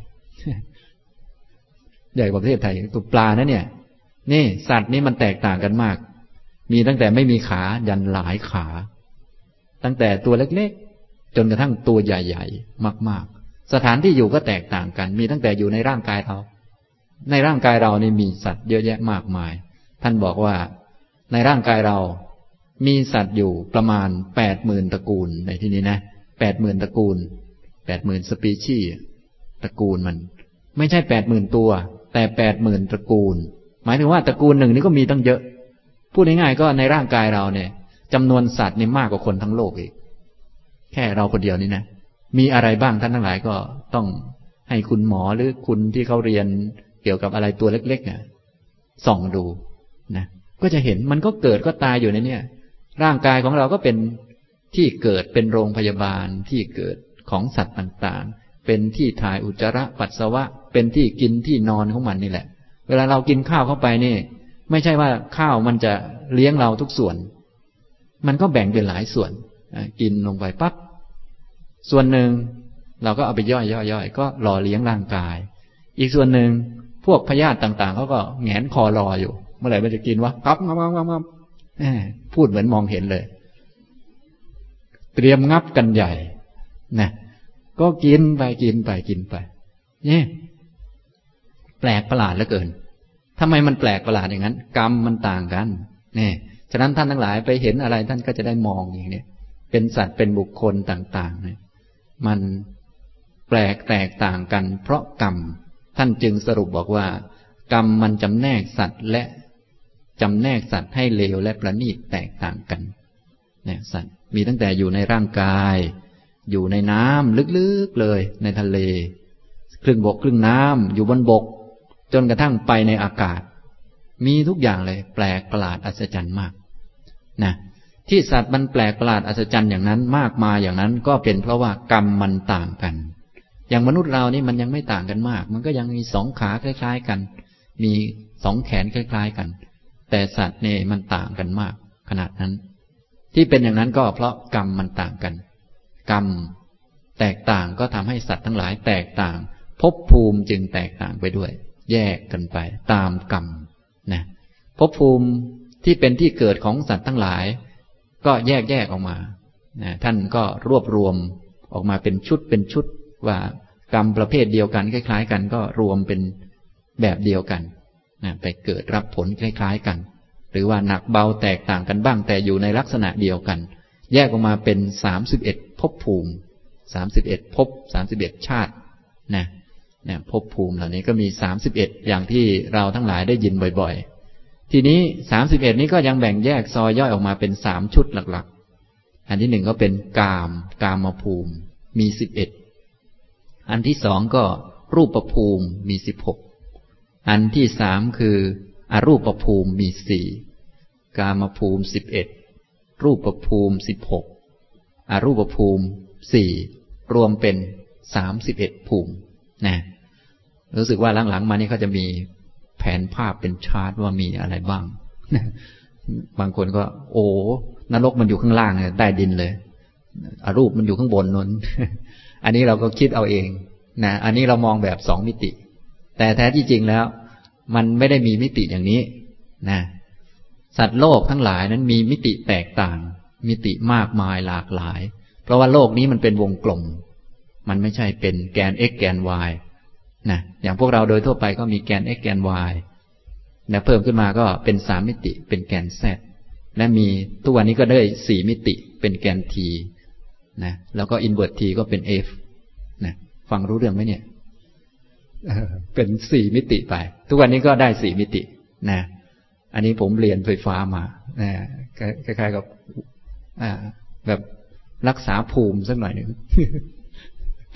ใหญ่กว่าประเทศไทยตัวปลานะเนี่ยนี่สัตว์นี้มันแตกต่างกันมากมีตั้งแต่ไม่มีขายันหลายขาตั้งแต่ตัวเล็กๆจนกระทั่งตัวใหญ่ๆมากๆสถานที่อยู่ก็แตกต่างกันมีตั้งแต่อยู่ในร่างกายเราในร่างกายเรานี่มีสัตว์เยอะแยะมากมายท่านบอกว่าในร่างกายเรามีสัตว์อยู่ประมาณแปดหมื่นตระกูลในที่นี้นะแปดหมื่นตระกูลแปดหมื่นสปีชีส์ตระกูลมันไม่ใช่แปดหมื่นตัวแต่แปดหมื่นตระกูลหมายถึงว่าตระกูลหนึ่งนี่ก็มีตั้งเยอะพูดง่ายๆก็ในร่างกายเราเนี่ยจำนวนสัตว์นี่มากกว่าคนทั้งโลกอีกแค่เราคนเดียวนี่นะมีอะไรบ้างท่านทั้งหลายก็ต้องให้คุณหมอหรือคุณที่เขาเรียนเกี่ยวกับอะไรตัวเล็กๆน่ะส่องดูนะก็จะเห็นมันก็เกิดก็ตายอยู่ในเนี่ยร่างกายของเราก็เป็นที่เกิดเป็นโรงพยาบาลที่เกิดของสัตว์ต่างๆเป็นที่ถ่ายอุจจาระปัสสาวะเป็นที่กินที่นอนของมันนี่แหละเวลาเรากินข้าวเข้าไปนี่ไม่ใช่ว่าข้าวมันจะเลี้ยงเราทุกส่วนมันก็แบ่งเป็นหลายส่วนกินลงไปปั๊บส่วนหนึ่งเราก็เอาไปย่อยย่อยย่อยก็หล่อเลี้ยงร่างกายอีกส่วนหนึ่งพวกพยาธิต่างๆเขาก็แหงนคอรออยู่เมื่อไหร่มันจะกินวะครับงับงับงับงับพูดเหมือนมองเห็นเลยเตรียมงับกันใหญ่นะก็กินไปกินไปกินไปนี่แปลกประหลาดเหลือเกินทำไมมันแปลกประหลาดอย่างนั้นกรรมมันต่างกันนี่ฉะนั้นท่านทั้งหลายไปเห็นอะไรท่านก็จะได้มองอย่างนี้เป็นสัตว์เป็นบุคคลต่างๆเนี่ยมันแปลกแตกต่างกันเพราะกรรมท่านจึงสรุปบอกว่ากรรมมันจำแนกสัตว์และจำแนกสัตว์ให้เลวและประณีตแตกต่างกันเนี่ยสัตว์มีตั้งแต่อยู่ในร่างกายอยู่ในน้ำลึกๆเลยในทะเลครึ่งบกครึ่งน้ำอยู่บนบกจนกระทั่งไปในอากาศมีทุกอย่างเลยแปลกประหลาดอัศจรรย์มากนะที่สัตว์มันแปลกประหลาดอัศจรรย์อย่างนั้นมากมายอย่างนั้นก็เป็นเพราะว่ากรรมมันต่างกันอย่างมนุษย์เรานี่มันยังไม่ต่างกันมากมันก็ยังมีสองขาคล้ายๆกันมีสองแขนคล้ายๆกันแต่สัตว์เนี่ยมันต่างกันมากขนาดนั้นที่เป็นอย่างนั้นก็เพราะกรรมมันต่างกันกรรมแตกต่างก็ทำให้สัตว์ทั้งหลายแตกต่างภพภูมิจึงแตกต่างไปด้วยแยกกันไปตามกรรมนะภพภูมิที่เป็นที่เกิดของสัตว์ทั้งหลายก็แยกแยกออกมานะท่านก็รวบรวมออกมาเป็นชุดเป็นชุดว่ากรรมประเภทเดียวกันคล้ายๆกันก็รวมเป็นแบบเดียวกันนะไปเกิดรับผลคล้ายๆกันหรือว่าหนักเบาแตกต่างกันบ้างแต่อยู่ในลักษณะเดียวกันแยกออกมาเป็นสามสิบเอ็ดภพภูมิสามสิบเอ็ดภพสามสิบเอ็ดชาตินะเนี่ยภพภูมิเหล่านี้ก็มีสามสิบเอ็ดอย่างที่เราทั้งหลายได้ยินบ่อยๆทีนี้สามสิบเอ็ดนี้ก็ยังแบ่งแยกซอยย่อยออกมาเป็นสามชุดหลักๆอันที่หนึ่งก็เป็นกามกามภูมิมีสิบเอ็ดอันที่สองก็รูปภูมิมีสิบหกอันที่สามคืออรูปภูมิมีสี่กามภูมิสิบเอ็ดรูปภูมิสิบหกอรูปภูมิสี่รวมเป็นสามสิบเอ็ดภูมินะรู้สึกว่าหลังๆมานี่เขาจะมีแผนภาพเป็นชาร์ตว่ามีอะไรบ้างบางคนก็โอ้นรกมันอยู่ข้างล่างเลยใต้ดินเลยอรูปมันอยู่ข้างบนนั้น อันนี้เราก็คิดเอาเองนะอันนี้เรามองแบบสองมิติแต่แท้ที่จริงแล้วมันไม่ได้มีมิติอย่างนี้นะสัตว์โลกทั้งหลายนั้นมีมิติแตกต่างมิติมากมายหลากหลายเพราะว่าโลกนี้มันเป็นวงกลมมันไม่ใช่เป็นแกน x แกน y นะอย่างพวกเราโดยทั่วไปก็มีแกน x แกน y นะเพิ่มขึ้นมาก็เป็นสามมิติเป็นแกน z และมีทุกวันนี้ก็ได้สี่มิติเป็นแกน t นะแล้วก็ invert t ก็เป็น f นะฟังรู้เรื่องไหมเนี่ยเป็นสี่มิติไปทุกวันนี้ก็ได้สี่มิตินะอันนี้ผมเรียนไฟฟ้ามานะคล้ายๆกับแบบรักษาภูมิสักหน่อยหนึ่ง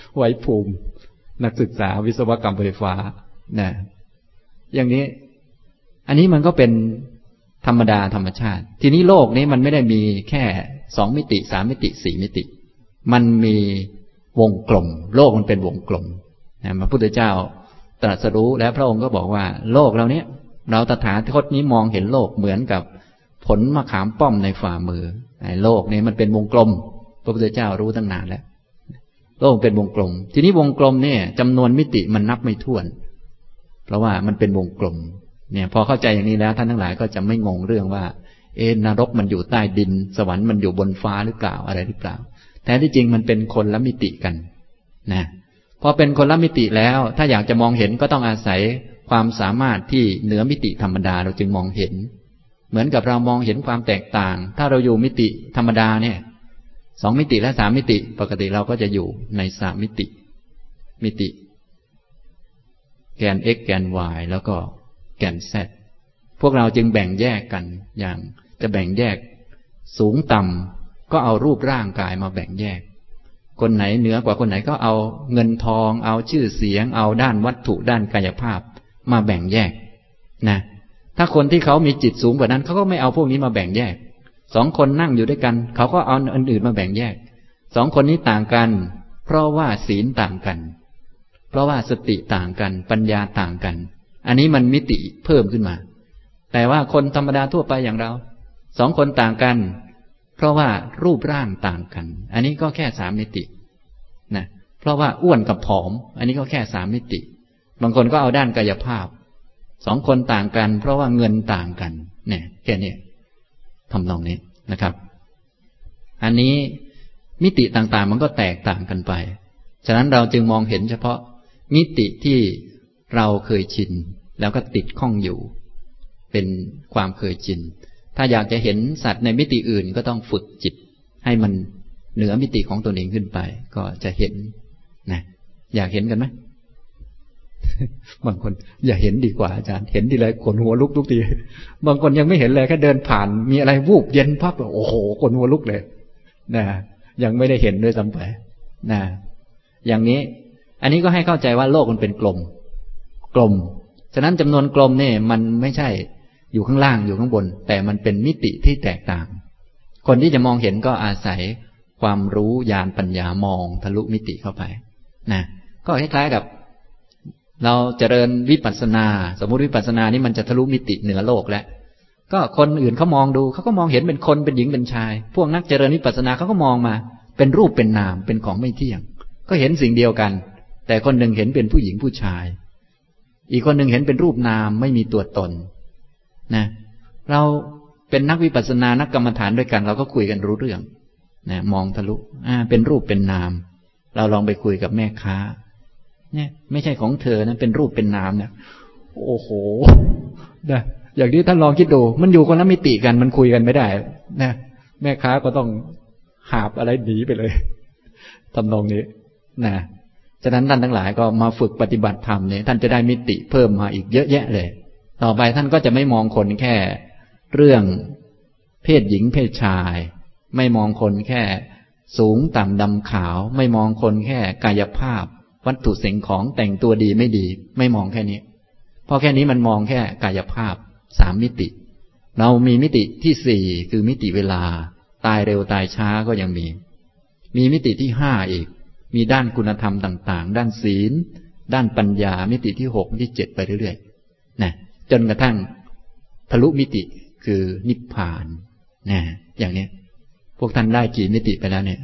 ไว้ภูมินักศึกษาวิศวกรรมไฟฟ้านะอย่างนี้อันนี้มันก็เป็นธรรมดาธรรมชาติทีนี้โลกนี้มันไม่ได้มีแค่สองมิติสามมิติสี่มิติมันมีวงกลมโลกมันเป็นวงกลมนะพระพุทธเจ้าตรัสรู้แล้วพระองค์ก็บอกว่าโลกเราเนี้ยเราตถาคตนี้มองเห็นโลกเหมือนกับผลมะขามป้อมในฝ่ามือไอ้โลกนี้มันเป็นวงกลมพระพุทธเจ้ารู้ตั้งนานแล้วโลกเป็นวงกลมทีนี้วงกลมเนี่ยจำนวนมิติมันนับไม่ถ้วนเพราะว่ามันเป็นวงกลมเนี่ยพอเข้าใจอย่างนี้แล้วท่านทั้งหลายก็จะไม่งงเรื่องว่าเอ๊ะนรกมันอยู่ใต้ดินสวรรค์มันอยู่บนฟ้าหรือเปล่าอะไรหรือเปล่าแท้ที่จริงมันเป็นคนละมิติกันนะพอเป็นคนละมิติแล้วถ้าอยากจะมองเห็นก็ต้องอาศัยความสามารถที่เหนือมิติธรรมดาเราจึงมองเห็นเหมือนกับเรามองเห็นความแตกต่างถ้าเราอยู่มิติธรรมดาเนี่ยสองมิติและสามมิติปกติเราก็จะอยู่ในสามมิติมิติแกน x แกน y แล้วก็แกน z พวกเราจึงแบ่งแยกกันอย่างจะแบ่งแยกสูงต่ำก็เอารูปร่างกายมาแบ่งแยกคนไหนเหนือกว่าคนไหนก็เอาเงินทองเอาชื่อเสียงเอาด้านวัตถุด้านกายภาพมาแบ่งแยกนะถ้าคนที่เขามีจิตสูงกว่านั้นเขาก็ไม่เอาพวกนี้มาแบ่งแยกสองคนนั่งอยู่ด้วยกันเขาก็เอาอันอื่นมาแบ่งแยกสองคนนี้ต่างกันเพราะว่าศีลต่างกันเพราะว่าสติต่างกันปัญญาต่างกันอันนี้มันมิติเพิ่มขึ้นมาแต่ว่าคนธรรมดาทั่วไปอย่างเราสองคนต่างกันเพราะว่ารูปร่างต่างกันอันนี้ก็แค่สามมิตินะเพราะว่าอ้วนกับผอมอันนี้ก็แค่สามมิติบางคนก็เอาด้านกายภาพสองคนต่างกันเพราะว่าเงินต่างกันเนี่ยแค่นี้ทำนองนี้นะครับอันนี้มิติต่างๆมันก็แตกต่างกันไปฉะนั้นเราจึงมองเห็นเฉพาะมิติที่เราเคยชินแล้วก็ติดข้องอยู่เป็นความเคยชินถ้าอยากจะเห็นสัตว์ในมิติอื่นก็ต้องฝึกจิตให้มันเหนือมิติของตนเองขึ้นไปก็จะเห็นนะอยากเห็นกันไหม บางคนอย่าเห็นดีกว่าอาจารย์เห็นทีไรขนหัวลุกทุกทีบางคนยังไม่เห็นเลยแค่เดินผ่านมีอะไรวูบเย็นพับโอ้โหขนหัวลุกเลยนะยังไม่ได้เห็นด้วยซ้ำไปนะอย่างนี้อันนี้ก็ให้เข้าใจว่าโลกมันเป็นกลมกลมฉะนั้นจำนวนกลมเนี่ยมันไม่ใช่อยู่ข้างล่างอยู่ข้างบนแต่มันเป็นมิติที่แตกต่างคนที่จะมองเห็นก็อาศัยความรู้ญาณปัญญามองทะลุมิติเข้าไปนะก็คล้ายๆกับเราเจริญวิปัสสนาสมมุติวิปัสสนานี่มันจะทะลุมิติเหนือโลกแล้วก็คนอื่นเขามองดูเขาก็มองเห็นเป็นคนเป็นหญิงเป็นชายพวกนักเจริญวิปัสสนาเขาก็มองมาเป็นรูปเป็นนามเป็นของไม่เที่ยงก็เห็นสิ่งเดียวกันแต่คนหนึ่งเห็นเป็นผู้หญิงผู้ชายอีกคนหนึ่งเห็นเป็นรูปนามไม่มีตัวตนนะเราเป็นนักวิปัสสนานักกรรมฐานด้วยกันเราก็คุยกันรู้เรื่องนะมองทะลุอ่าเป็นรูปเป็นนามเราลองไปคุยกับแม่ค้าเนี่ยไม่ใช่ของเธอนะเป็นรูปเป็นนามเนี่ยโอ้โหนะอย่างนี้ท่านลองคิดดูมันอยู่คนละมิติกันมันคุยกันไม่ได้นะแม่ค้าก็ต้องหาบอะไรหนีไปเลยทำนองนี้นะฉะนั้นท่านทั้งหลายก็มาฝึกปฏิบัติธรรมเนี่ยท่านจะได้มิติเพิ่มมาอีกเยอะแยะเลยต่อไปท่านก็จะไม่มองคนแค่เรื่องเพศหญิงเพศชายไม่มองคนแค่สูงต่ำดำขาวไม่มองคนแค่กายภาพวัตถุสิ่งของแต่งตัวดีไม่ดีไม่มองแค่นี้เพราะแค่นี้มันมองแค่กายภาพสามมิติเรามีมิติที่สี่คือมิติเวลาตายเร็วตายช้าก็ยังมีมีมิติที่ห้าอีกมีด้านคุณธรรมต่างๆด้านศีลด้านปัญญามิติที่หกที่เจ็ดไปเรื่อยๆนะจนกระทั่งทะลุมิติคือนิพพานนะอย่างนี้พวกท่านได้กี่มิติไปแล้วเนี่ย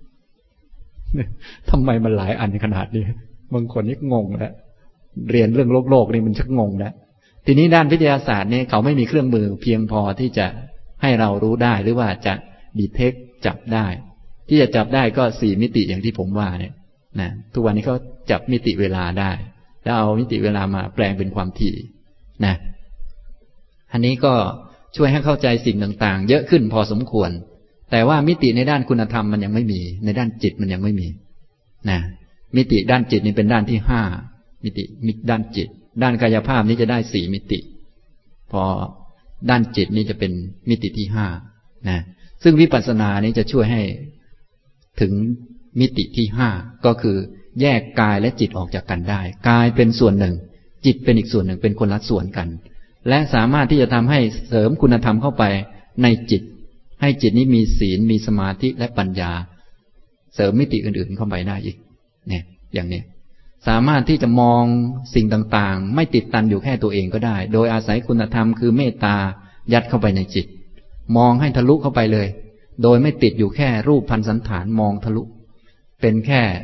ทำไมมันหลายอันขนาดนี้บางคนนี่งงแล้วเรียนเรื่องโลกโลกนี่มันชักงงแล้วทีนี้ด้านวิทยาศาสตร์เนี่ยเขาไม่มีเครื่องมือเพียงพอที่จะให้เรารู้ได้หรือว่าจะดีเทคจับได้ที่จะจับได้ก็สี่มิติอย่างที่ผมว่าเนี่ยนะทุกวันนี้เขาจับมิติเวลาได้แล้วเอามิติเวลามาแปลงเป็นความถี่นะอันนี้ก็ช่วยให้เข้าใจสิ่งต่างๆเยอะขึ้นพอสมควรแต่ว่ามิติในด้านคุณธรรมมันยังไม่มีในด้านจิตมันยังไม่มีนะมิติด้านจิตนี่เป็นด้านที่ห้ามิติมิติด้านจิตด้านกายภาพนี้จะได้สี่มิติพอด้านจิตนี่จะเป็นมิติที่ห้านะซึ่งวิปัสสนานี้จะช่วยให้ถึงมิติที่ห้าก็คือแยกกายและจิตออกจากกันได้กายเป็นส่วนหนึ่งจิตเป็นอีกส่วนหนึ่งเป็นคนละส่วนกันและสามารถที่จะทำให้เสริมคุณธรรมเข้าไปในจิตให้จิตนี้มีศีลมีสมาธิและปัญญาเสริมมิติอื่นๆเข้าไปได้อีกเนี่ยอย่างนี้สามารถที่จะมองสิ่งต่างๆไม่ติดตันอยู่แค่ตัวเองก็ได้โดยอาศัยคุณธรรมคือเมตตายัดเข้าไปในจิตมองให้ทะลุเข้าไปเลยโดยไม่ติดอยู่แค่รูปพันสันฐานมองทะลุเป็นแค่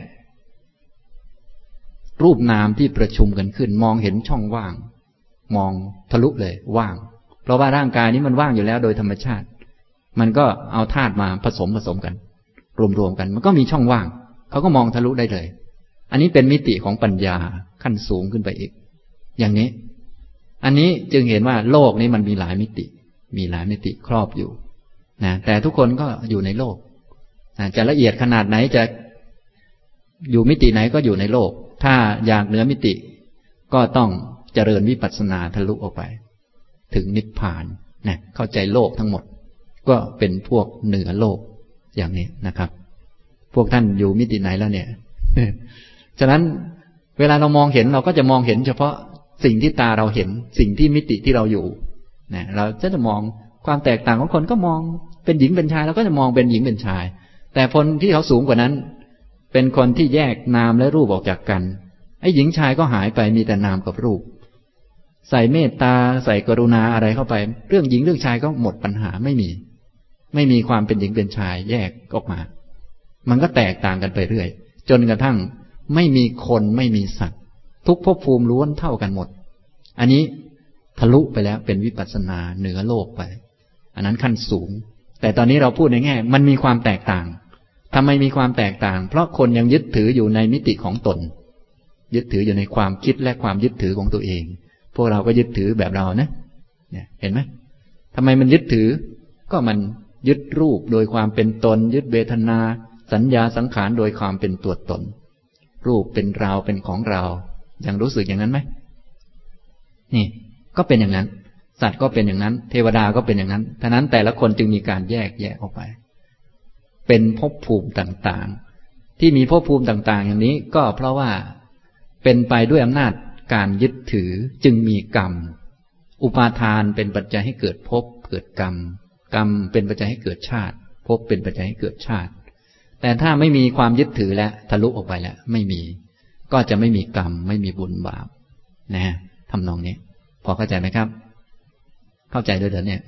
รูปนามที่ประชุมกันขึ้นมองเห็นช่องว่างมองทะลุเลยว่างเพราะว่าร่างกายนี้มันว่างอยู่แล้วโดยธรรมชาติมันก็เอาธาตุมาผสมผสมกันรวมๆกันมันก็มีช่องว่างเขาก็มองทะลุได้เลยอันนี้เป็นมิติของปัญญาขั้นสูงขึ้นไปอีกอย่างนี้อันนี้จึงเห็นว่าโลกนี้มันมีหลายมิติมีหลายมิติครอบอยู่นะแต่ทุกคนก็อยู่ในโลกนะจะละเอียดขนาดไหนจะอยู่มิติไหนก็อยู่ในโลกถ้าอยากเหนือมิติก็ต้องเจริญวิปัสสนาทะลุออกไปถึงนิพพานนะเข้าใจโลกทั้งหมดก็เป็นพวกเหนือโลกอย่างนี้นะครับพวกท่านอยู่มิติไหนแล้วเนี่ย ฉะนั้นเวลาเรามองเห็นเราก็จะมองเห็นเฉพาะสิ่งที่ตาเราเห็นสิ่งที่มิติที่เราอยู่นะเราจะจะมองความแตกต่างของคนก็มองเป็นหญิงเป็นชายเราก็จะมองเป็นหญิงเป็นชายแต่คนที่เขาสูงกว่านั้นเป็นคนที่แยกนามและรูปออกจากกันไอ้หญิงชายก็หายไปมีแต่นามกับรูปใส่เมตตาใส่กรุณาอะไรเข้าไปเรื่องหญิงเรื่องชายก็หมดปัญหาไม่มีไม่มีความเป็นหญิงเป็นชายแยกออกมามันก็แตกต่างกันไปเรื่อยจนกระทั่งไม่มีคนไม่มีสัตว์ทุกภพภูมิล้วนเท่ากันหมดอันนี้ทะลุไปแล้วเป็นวิปัสสนาเหนือโลกไปอันนั้นขั้นสูงแต่ตอนนี้เราพูดในแง่มันมีความแตกต่างทำไมมีความแตกต่างเพราะคนยังยึดถืออยู่ในมิติของตนยึดถืออยู่ในความคิดและความยึดถือของตัวเองพวกเราก็ยึดถือแบบเรานะเนี่ยเห็นไหมทำไมมันยึดถือก็มันยึดรูปโดยความเป็นตนยึดเวทนาสัญญาสังขารโดยความเป็นตัวตนรูปเป็นเราเป็นของเรายังรู้สึกอย่างนั้นไหมนี่ก็เป็นอย่างนั้นสัตว์ก็เป็นอย่างนั้นเทวดาก็เป็นอย่างนั้นฉะนั้นแต่ละคนจึงมีการแยกแยกออกไปเป็นภพภูมิต่างๆที่มีภพภูมิต่างๆอย่างนี้ก็เพราะว่าเป็นไปด้วยอำนาจการยึดถือจึงมีกรรมอุปาทานเป็นปัจจัยให้เกิดภพเกิดกรรมกรรมเป็นปัจจัยให้เกิดชาติภพเป็นปัจจัยให้เกิดชาติแต่ถ้าไม่มีความยึดถือแล้วทะลุออกไปแล้วไม่มีก็จะไม่มีกรรมไม่มีบุญบาปนะทำนองนี้พอเข้าใจไหมครับเข้าใจด้วยเดี๋ยวนี้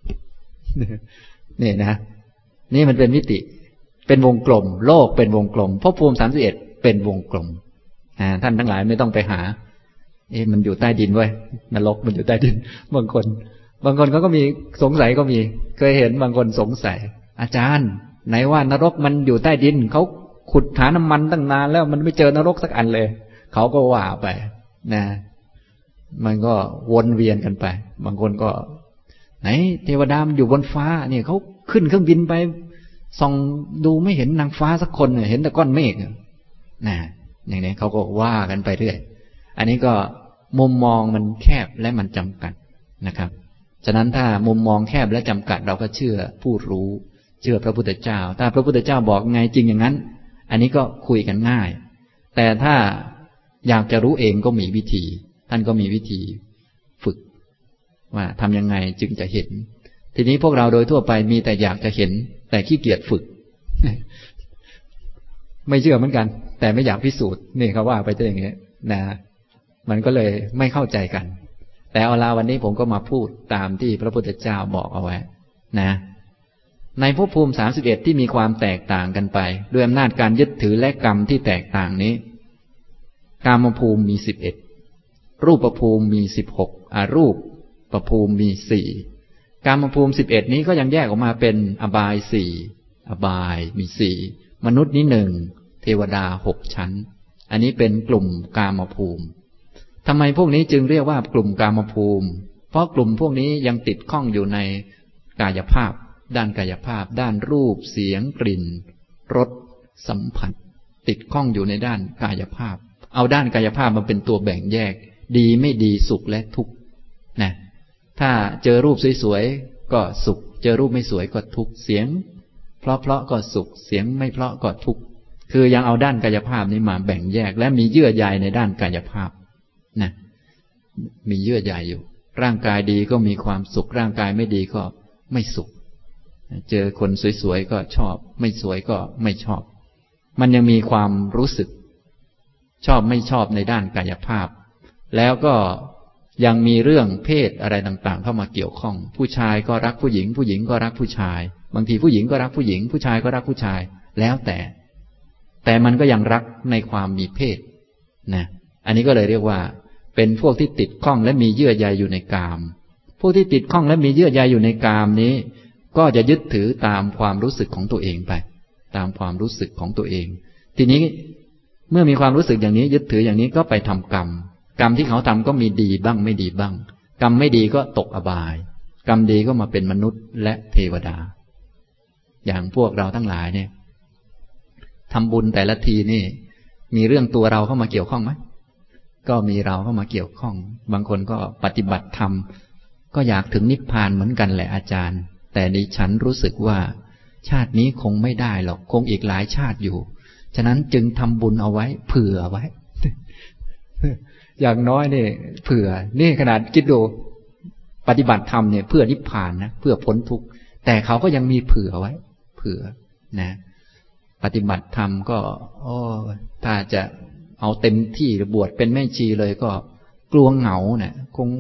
นี่นะนี่มันเป็นมิติเป็นวงกลมโลกเป็นวงกลมภพภูมิสามสิบเอ็ดเป็นวงกลมอ่าท่านทั้งหลายไม่ต้องไปหาเอ๊ะมันอยู่ใต้ดินเว้ยนรกมันอยู่ใต้ดินบางคนบางคนเขาก็มีสงสัยก็มีเคยเห็นบางคนสงสัยอาจารย์ไหนว่านรกมันอยู่ใต้ดินเขาขุดหาน้ำมันตั้งนานแล้วมันไม่เจอนรกสักอันเลยเขาก็ว่าไปนะมันก็วนเวียนกันไปบางคนก็ไหนเทวดามันอยู่บนฟ้าเนี่ยเขาขึ้นเครื่องบินไปส่องดูไม่เห็นนางฟ้าสักคนเห็นแต่ก้อนเมฆนะอย่างนี้เขาก็ว่ากันไปเรื่อยอันนี้ก็มุมมองมันแคบและมันจำกัดนะครับฉะนั้นถ้ามุมมองแคบและจำกัดเราก็เชื่อผู้รู้เชื่อพระพุทธเจ้าถ้าพระพุทธเจ้าบอกไงจริงอย่างนั้นอันนี้ก็คุยกันง่ายแต่ถ้าอยากจะรู้เองก็มีวิธีท่านก็มีวิธีฝึกว่าทำยังไงจึงจะเห็นทีนี้พวกเราโดยทั่วไปมีแต่อยากจะเห็นแต่ขี้เกียจฝึกไม่เชื่อเหมือนกันแต่ไม่อยากพิสูจน์นี่เขาว่าไปจะอย่างนี้นะมันก็เลยไม่เข้าใจกันแต่เอาละวันนี้ผมก็มาพูดตามที่พระพุทธเจ้าบอกเอาไว้นะในภพภูมิสามสิบเอ็ดที่มีความแตกต่างกันไปด้วยอำนาจการยึดถือและกรรมที่แตกต่างนี้กามภูมิมีสิบเอ็ดรูปภูมิมีสิบหกอรูปประภูมิมีสี่กามภูมิสิบเอ็ดนี้ก็ยังแยกออกมาเป็นอบายสี่อบายมีสี่มนุษย์นี้หนึ่งเทวดาหกชั้นอันนี้เป็นกลุ่มกามภูมิทำไมพวกนี้จึงเรียกว่ากลุ่มกามภูมิเพราะกลุ่มพวกนี้ยังติดข้องอยู่ในกายภาพด้านกายภาพด้านรูปเสียงกลิ่นรสสัมผัสติดข้องอยู่ในด้านกายภาพเอาด้านกายภาพมาเป็นตัวแบ่งแยกดีไม่ดีสุขและทุกข์นะถ้าเจอรูปสวยๆก็สุขเจอรูปไม่สวยก็ทุกข์เสียงเพราะๆก็สุขเสียงไม่เพราะก็ทุกข์คือยังเอาด้านกายภาพนี้มาแบ่งแยกและมีเยื่อใยในด้านกายภาพนะมีเยื่อใยอยู่ร่างกายดีก็มีความสุขร่างกายไม่ดีก็ไม่สุขเจอคนสวยๆก็ชอบไม่สวยก็ไม่ชอบมันยังมีความรู้สึกชอบไม่ชอบในด้านกายภาพแล้วก็ยังมีเรื่องเพศอะไรต่างๆเข้ามาเกี่ยวข้องผู้ชายก็รักผู้หญิงผู้หญิงก็รักผู้ชายบางทีผู้หญิงก็รักผู้หญิงผู้ชายก็รักผู้ชายแล้วแต่แต่มันก็ยังรักในความมีเพศนะอันนี้ก็เลยเรียกว่าเป็นพวกที่ติดข้องและมีเยื่อใยอยู่ในกามพวกที่ติดข้องและมีเยื่อใยอยู่ในกามนี้ก็จะยึดถือตามความรู้สึกของตัวเองไปตามความรู้สึกของตัวเองทีนี้เมื่อมีความรู้สึกอย่างนี้ยึดถืออย่างนี้ก็ไปทำกรรมกรรมที่เขาทำก็มีดีบ้างไม่ดีบ้างกรรมไม่ดีก็ตกอบายกรรมดีก็มาเป็นมนุษย์และเทวดาอย่างพวกเราทั้งหลายเนี่ยทำบุญแต่ละทีนี่มีเรื่องตัวเราเข้ามาเกี่ยวข้องไหมก็มีเราเข้ามาเกี่ยวข้องบางคนก็ปฏิบัติธรรมก็อยากถึงนิพพานเหมือนกันแหละอาจารย์แต่ดิฉันรู้สึกว่าชาตินี้คงไม่ได้หรอกคงอีกหลายชาติอยู่ฉะนั้นจึงทำบุญเอาไว้เผื่อไว้ อย่างน้อยนี่เผื่อนี่ขนาดคิดดูปฏิบัติธรรมเนี่ยเพื่อนิพพานนะเพื่อพ้นทุกข์แต่เขาก็ยังมีเผื่อไว้เผื่อนะปฏิบัติธรรมก็โอ้ถ้าจะเอาเต็มที่บวชเป็นแม่ชีเลยก็กลัวเหงาเนี่ยคง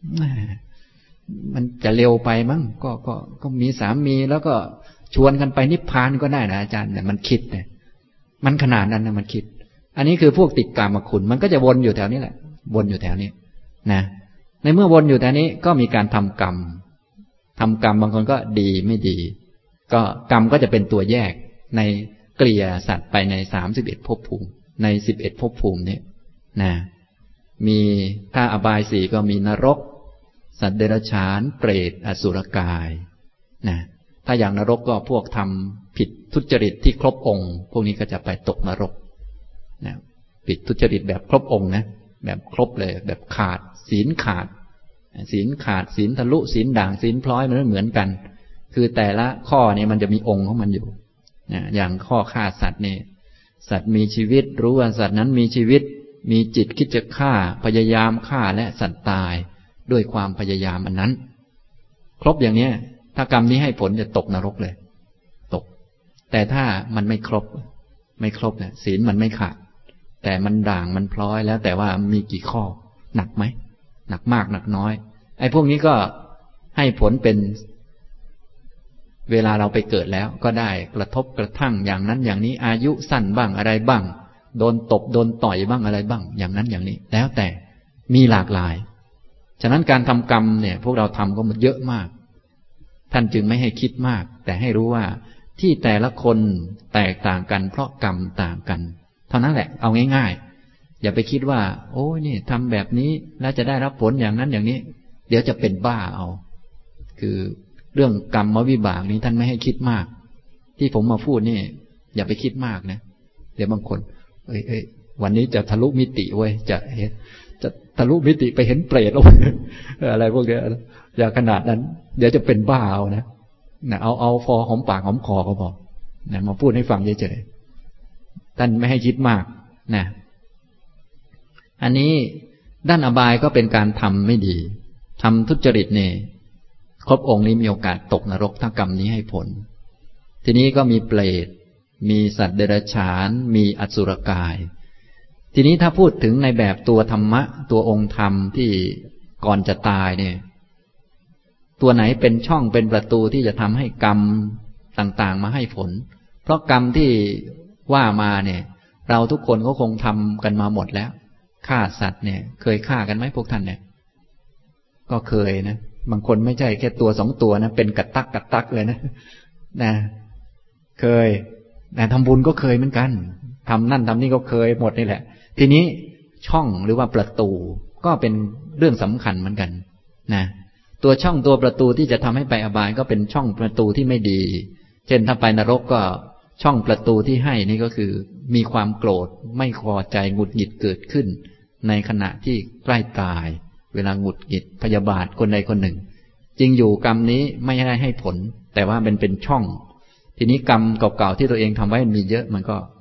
มันจะเร็วไปมั้งก็ก็ก็มีสามีแล้วก็ชวนกันไปนิพพานก็ได้นะอาจารย์เนี่ยมันคิดเนี่ยมันขนาดนั้นนะมันคิดอันนี้คือพวกติดกามคุณมันก็จะวนอยู่แถวนี้แหละวนอยู่แถวนี้นะในเมื่อวนอยู่แถวนี้ก็มีการทำกรรมทำกรรมบางคนก็ดีไม่ดีก็กรรมก็จะเป็นตัวแยกในเกลี่ยสัตว์ไปในสามสิบเอ็ดภพภูมิในสิบเอ็ดภพภูมินี้นะมีถ้าอบายสี่ก็มีนรกสัตว์เดรัจฉานเปรตอสุรกายนะถ้าอย่างนรกก็พวกทำผิดทุจริตที่ครบองค์พวกนี้ก็จะไปตกนรกนะผิดทุจริตแบบครบองค์นะแบบครบเลยแบบขาดศีลขาดศีลขาดศีลทะลุศีลด่างศีลพลอยมันไม่เหมือนกันคือแต่ละข้อเนี่ยมันจะมีองค์ของมันอยู่นะอย่างข้อฆ่าสัตว์เนี่ยสัตว์มีชีวิตรู้ว่าสัตว์นั้นมีชีวิตมีจิตคิดจะฆ่าพยายามฆ่าและสัตว์ตายด้วยความพยายามอันนั้นครบอย่างนี้ถ้ากรรมนี้ให้ผลจะตกนรกเลยตกแต่ถ้ามันไม่ครบไม่ครบเนี่ยศีลมันไม่ขาดแต่มันด่างมันพลอยแล้วแต่ว่ามีกี่ข้อหนักไหมหนักมากหนักน้อยไอ้พวกนี้ก็ให้ผลเป็นเวลาเราไปเกิดแล้วก็ได้กระทบกระทั่งอย่างนั้นอย่างนี้อายุสั้นบ้างอะไรบ้างโดนตบโดนต่อยบ้างอะไรบ้างอย่างนั้นอย่างนี้แล้วแต่มีหลากหลายฉะนั้นการทำกรรมเนี่ยพวกเราทำก็มันเยอะมากท่านจึงไม่ให้คิดมากแต่ให้รู้ว่าที่แต่ละคนแตกต่างกันเพราะกรรมต่างกันเท่านั้นแหละเอาง่ายๆอย่าไปคิดว่าโอ้ยนี่ทำแบบนี้แล้วจะได้รับผลอย่างนั้นอย่างนี้เดี๋ยวจะเป็นบ้าเอาคือเรื่องกรรมวิบากนี้ท่านไม่ให้คิดมากที่ผมมาพูดนี่อย่าไปคิดมากนะเดี๋ยวบางคนเอ้ยเอ้ยวันนี้จะทะลุมิติเว้ยจะเห็นจะทะลุมิติไปเห็นเปรตอะไรพวกนี้อย่าขนาดนั้นเดี๋ยวจะเป็นบ้าเอานะนะเอาเอาพอหอมปากหอมคอก็พอนะมาพูดให้ฟังเฉยๆท่านไม่ให้คิดมากนะอันนี้ด้านอบายก็เป็นการทำไม่ดีทำทุจริตเนี่ยครบองค์นี้มีโอกาสตกนรกถ้ากรรมนี้ให้ผลทีนี้ก็มีเปรตมีสัตว์เดรัจฉานมีอสุรกายทีนี้ถ้าพูดถึงในแบบตัวธรรมะตัวองค์ธรรมที่ก่อนจะตายเนี่ยตัวไหนเป็นช่องเป็นประตูที่จะทำให้กรรมต่างๆมาให้ผลเพราะกรรมที่ว่ามาเนี่ยเราทุกคนก็คงทำกันมาหมดแล้วฆ่าสัตว์เนี่ยเคยฆ่ากันไหมพวกท่านเนี่ยก็เคยนะบางคนไม่ใช่แค่ตัวสองตัวนะเป็นกัดตักกัดตักเลยนะนะเคยแต่ทำบุญก็เคยเหมือนกันทำนั่นทำนี่ก็เคยหมดนี่แหละทีนี้ช่องหรือว่าประตูก็เป็นเรื่องสำคัญเหมือนกันนะตัวช่องตัวประตูที่จะทำให้ไปอบายก็เป็นช่องประตูที่ไม่ดีเช่นถ้าไปนรกก็ช่องประตูที่ให้นี่ก็คือมีความโกรธไม่พอใจหงุดหงิดเกิดขึ้นในขณะที่ใกล้ตายเวลาหงุดหงิดพยาบาทคนใดคนหนึ่งจริงอยู่กรรมนี้ไม่ได้ให้ผลแต่ว่ามันเป็นช่องทีนี้กรรมเก่าๆที่ตัวเองทำไว้มันมีเยอะมันก็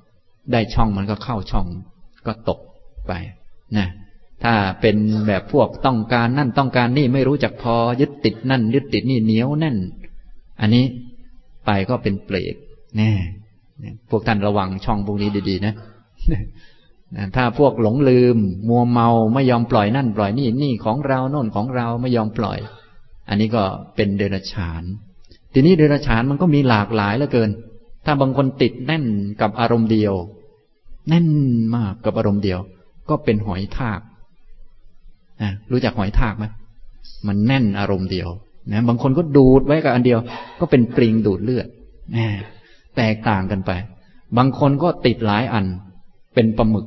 ได้ช่องมันก็เข้าช่องก็ตกไปนะถ้าเป็นแบบพวกต้องการนั่นต้องการนี่ไม่รู้จักพอยึดติดนั่นยึดติดนี่เหนียวแน่นอันนี้ไปก็เป็นเปรตแน่พวกท่านระวังช่องพวกนี้ดีๆนะถ้าพวกหลงลืมมัวเมาไม่ยอมปล่อยนั่นปล่อยนี่นี่ของเราโน่นของเราไม่ยอมปล่อยอันนี้ก็เป็นเดรัจฉานทีนี้เดรัจฉานมันก็มีหลากหลายเหลือเกินถ้าบางคนติดแน่นกับอารมณ์เดียวแน่นมากกับอารมณ์เดียวก็เป็นหอยทากนะรู้จักหอยทากไหมมันแน่นอารมณ์เดียวนะบางคนก็ดูดไว้กับอันเดียวก็เป็นปริงดูดเลือดแหมแตกต่างกันไปบางคนก็ติดหลายอันเป็นปลาหมึก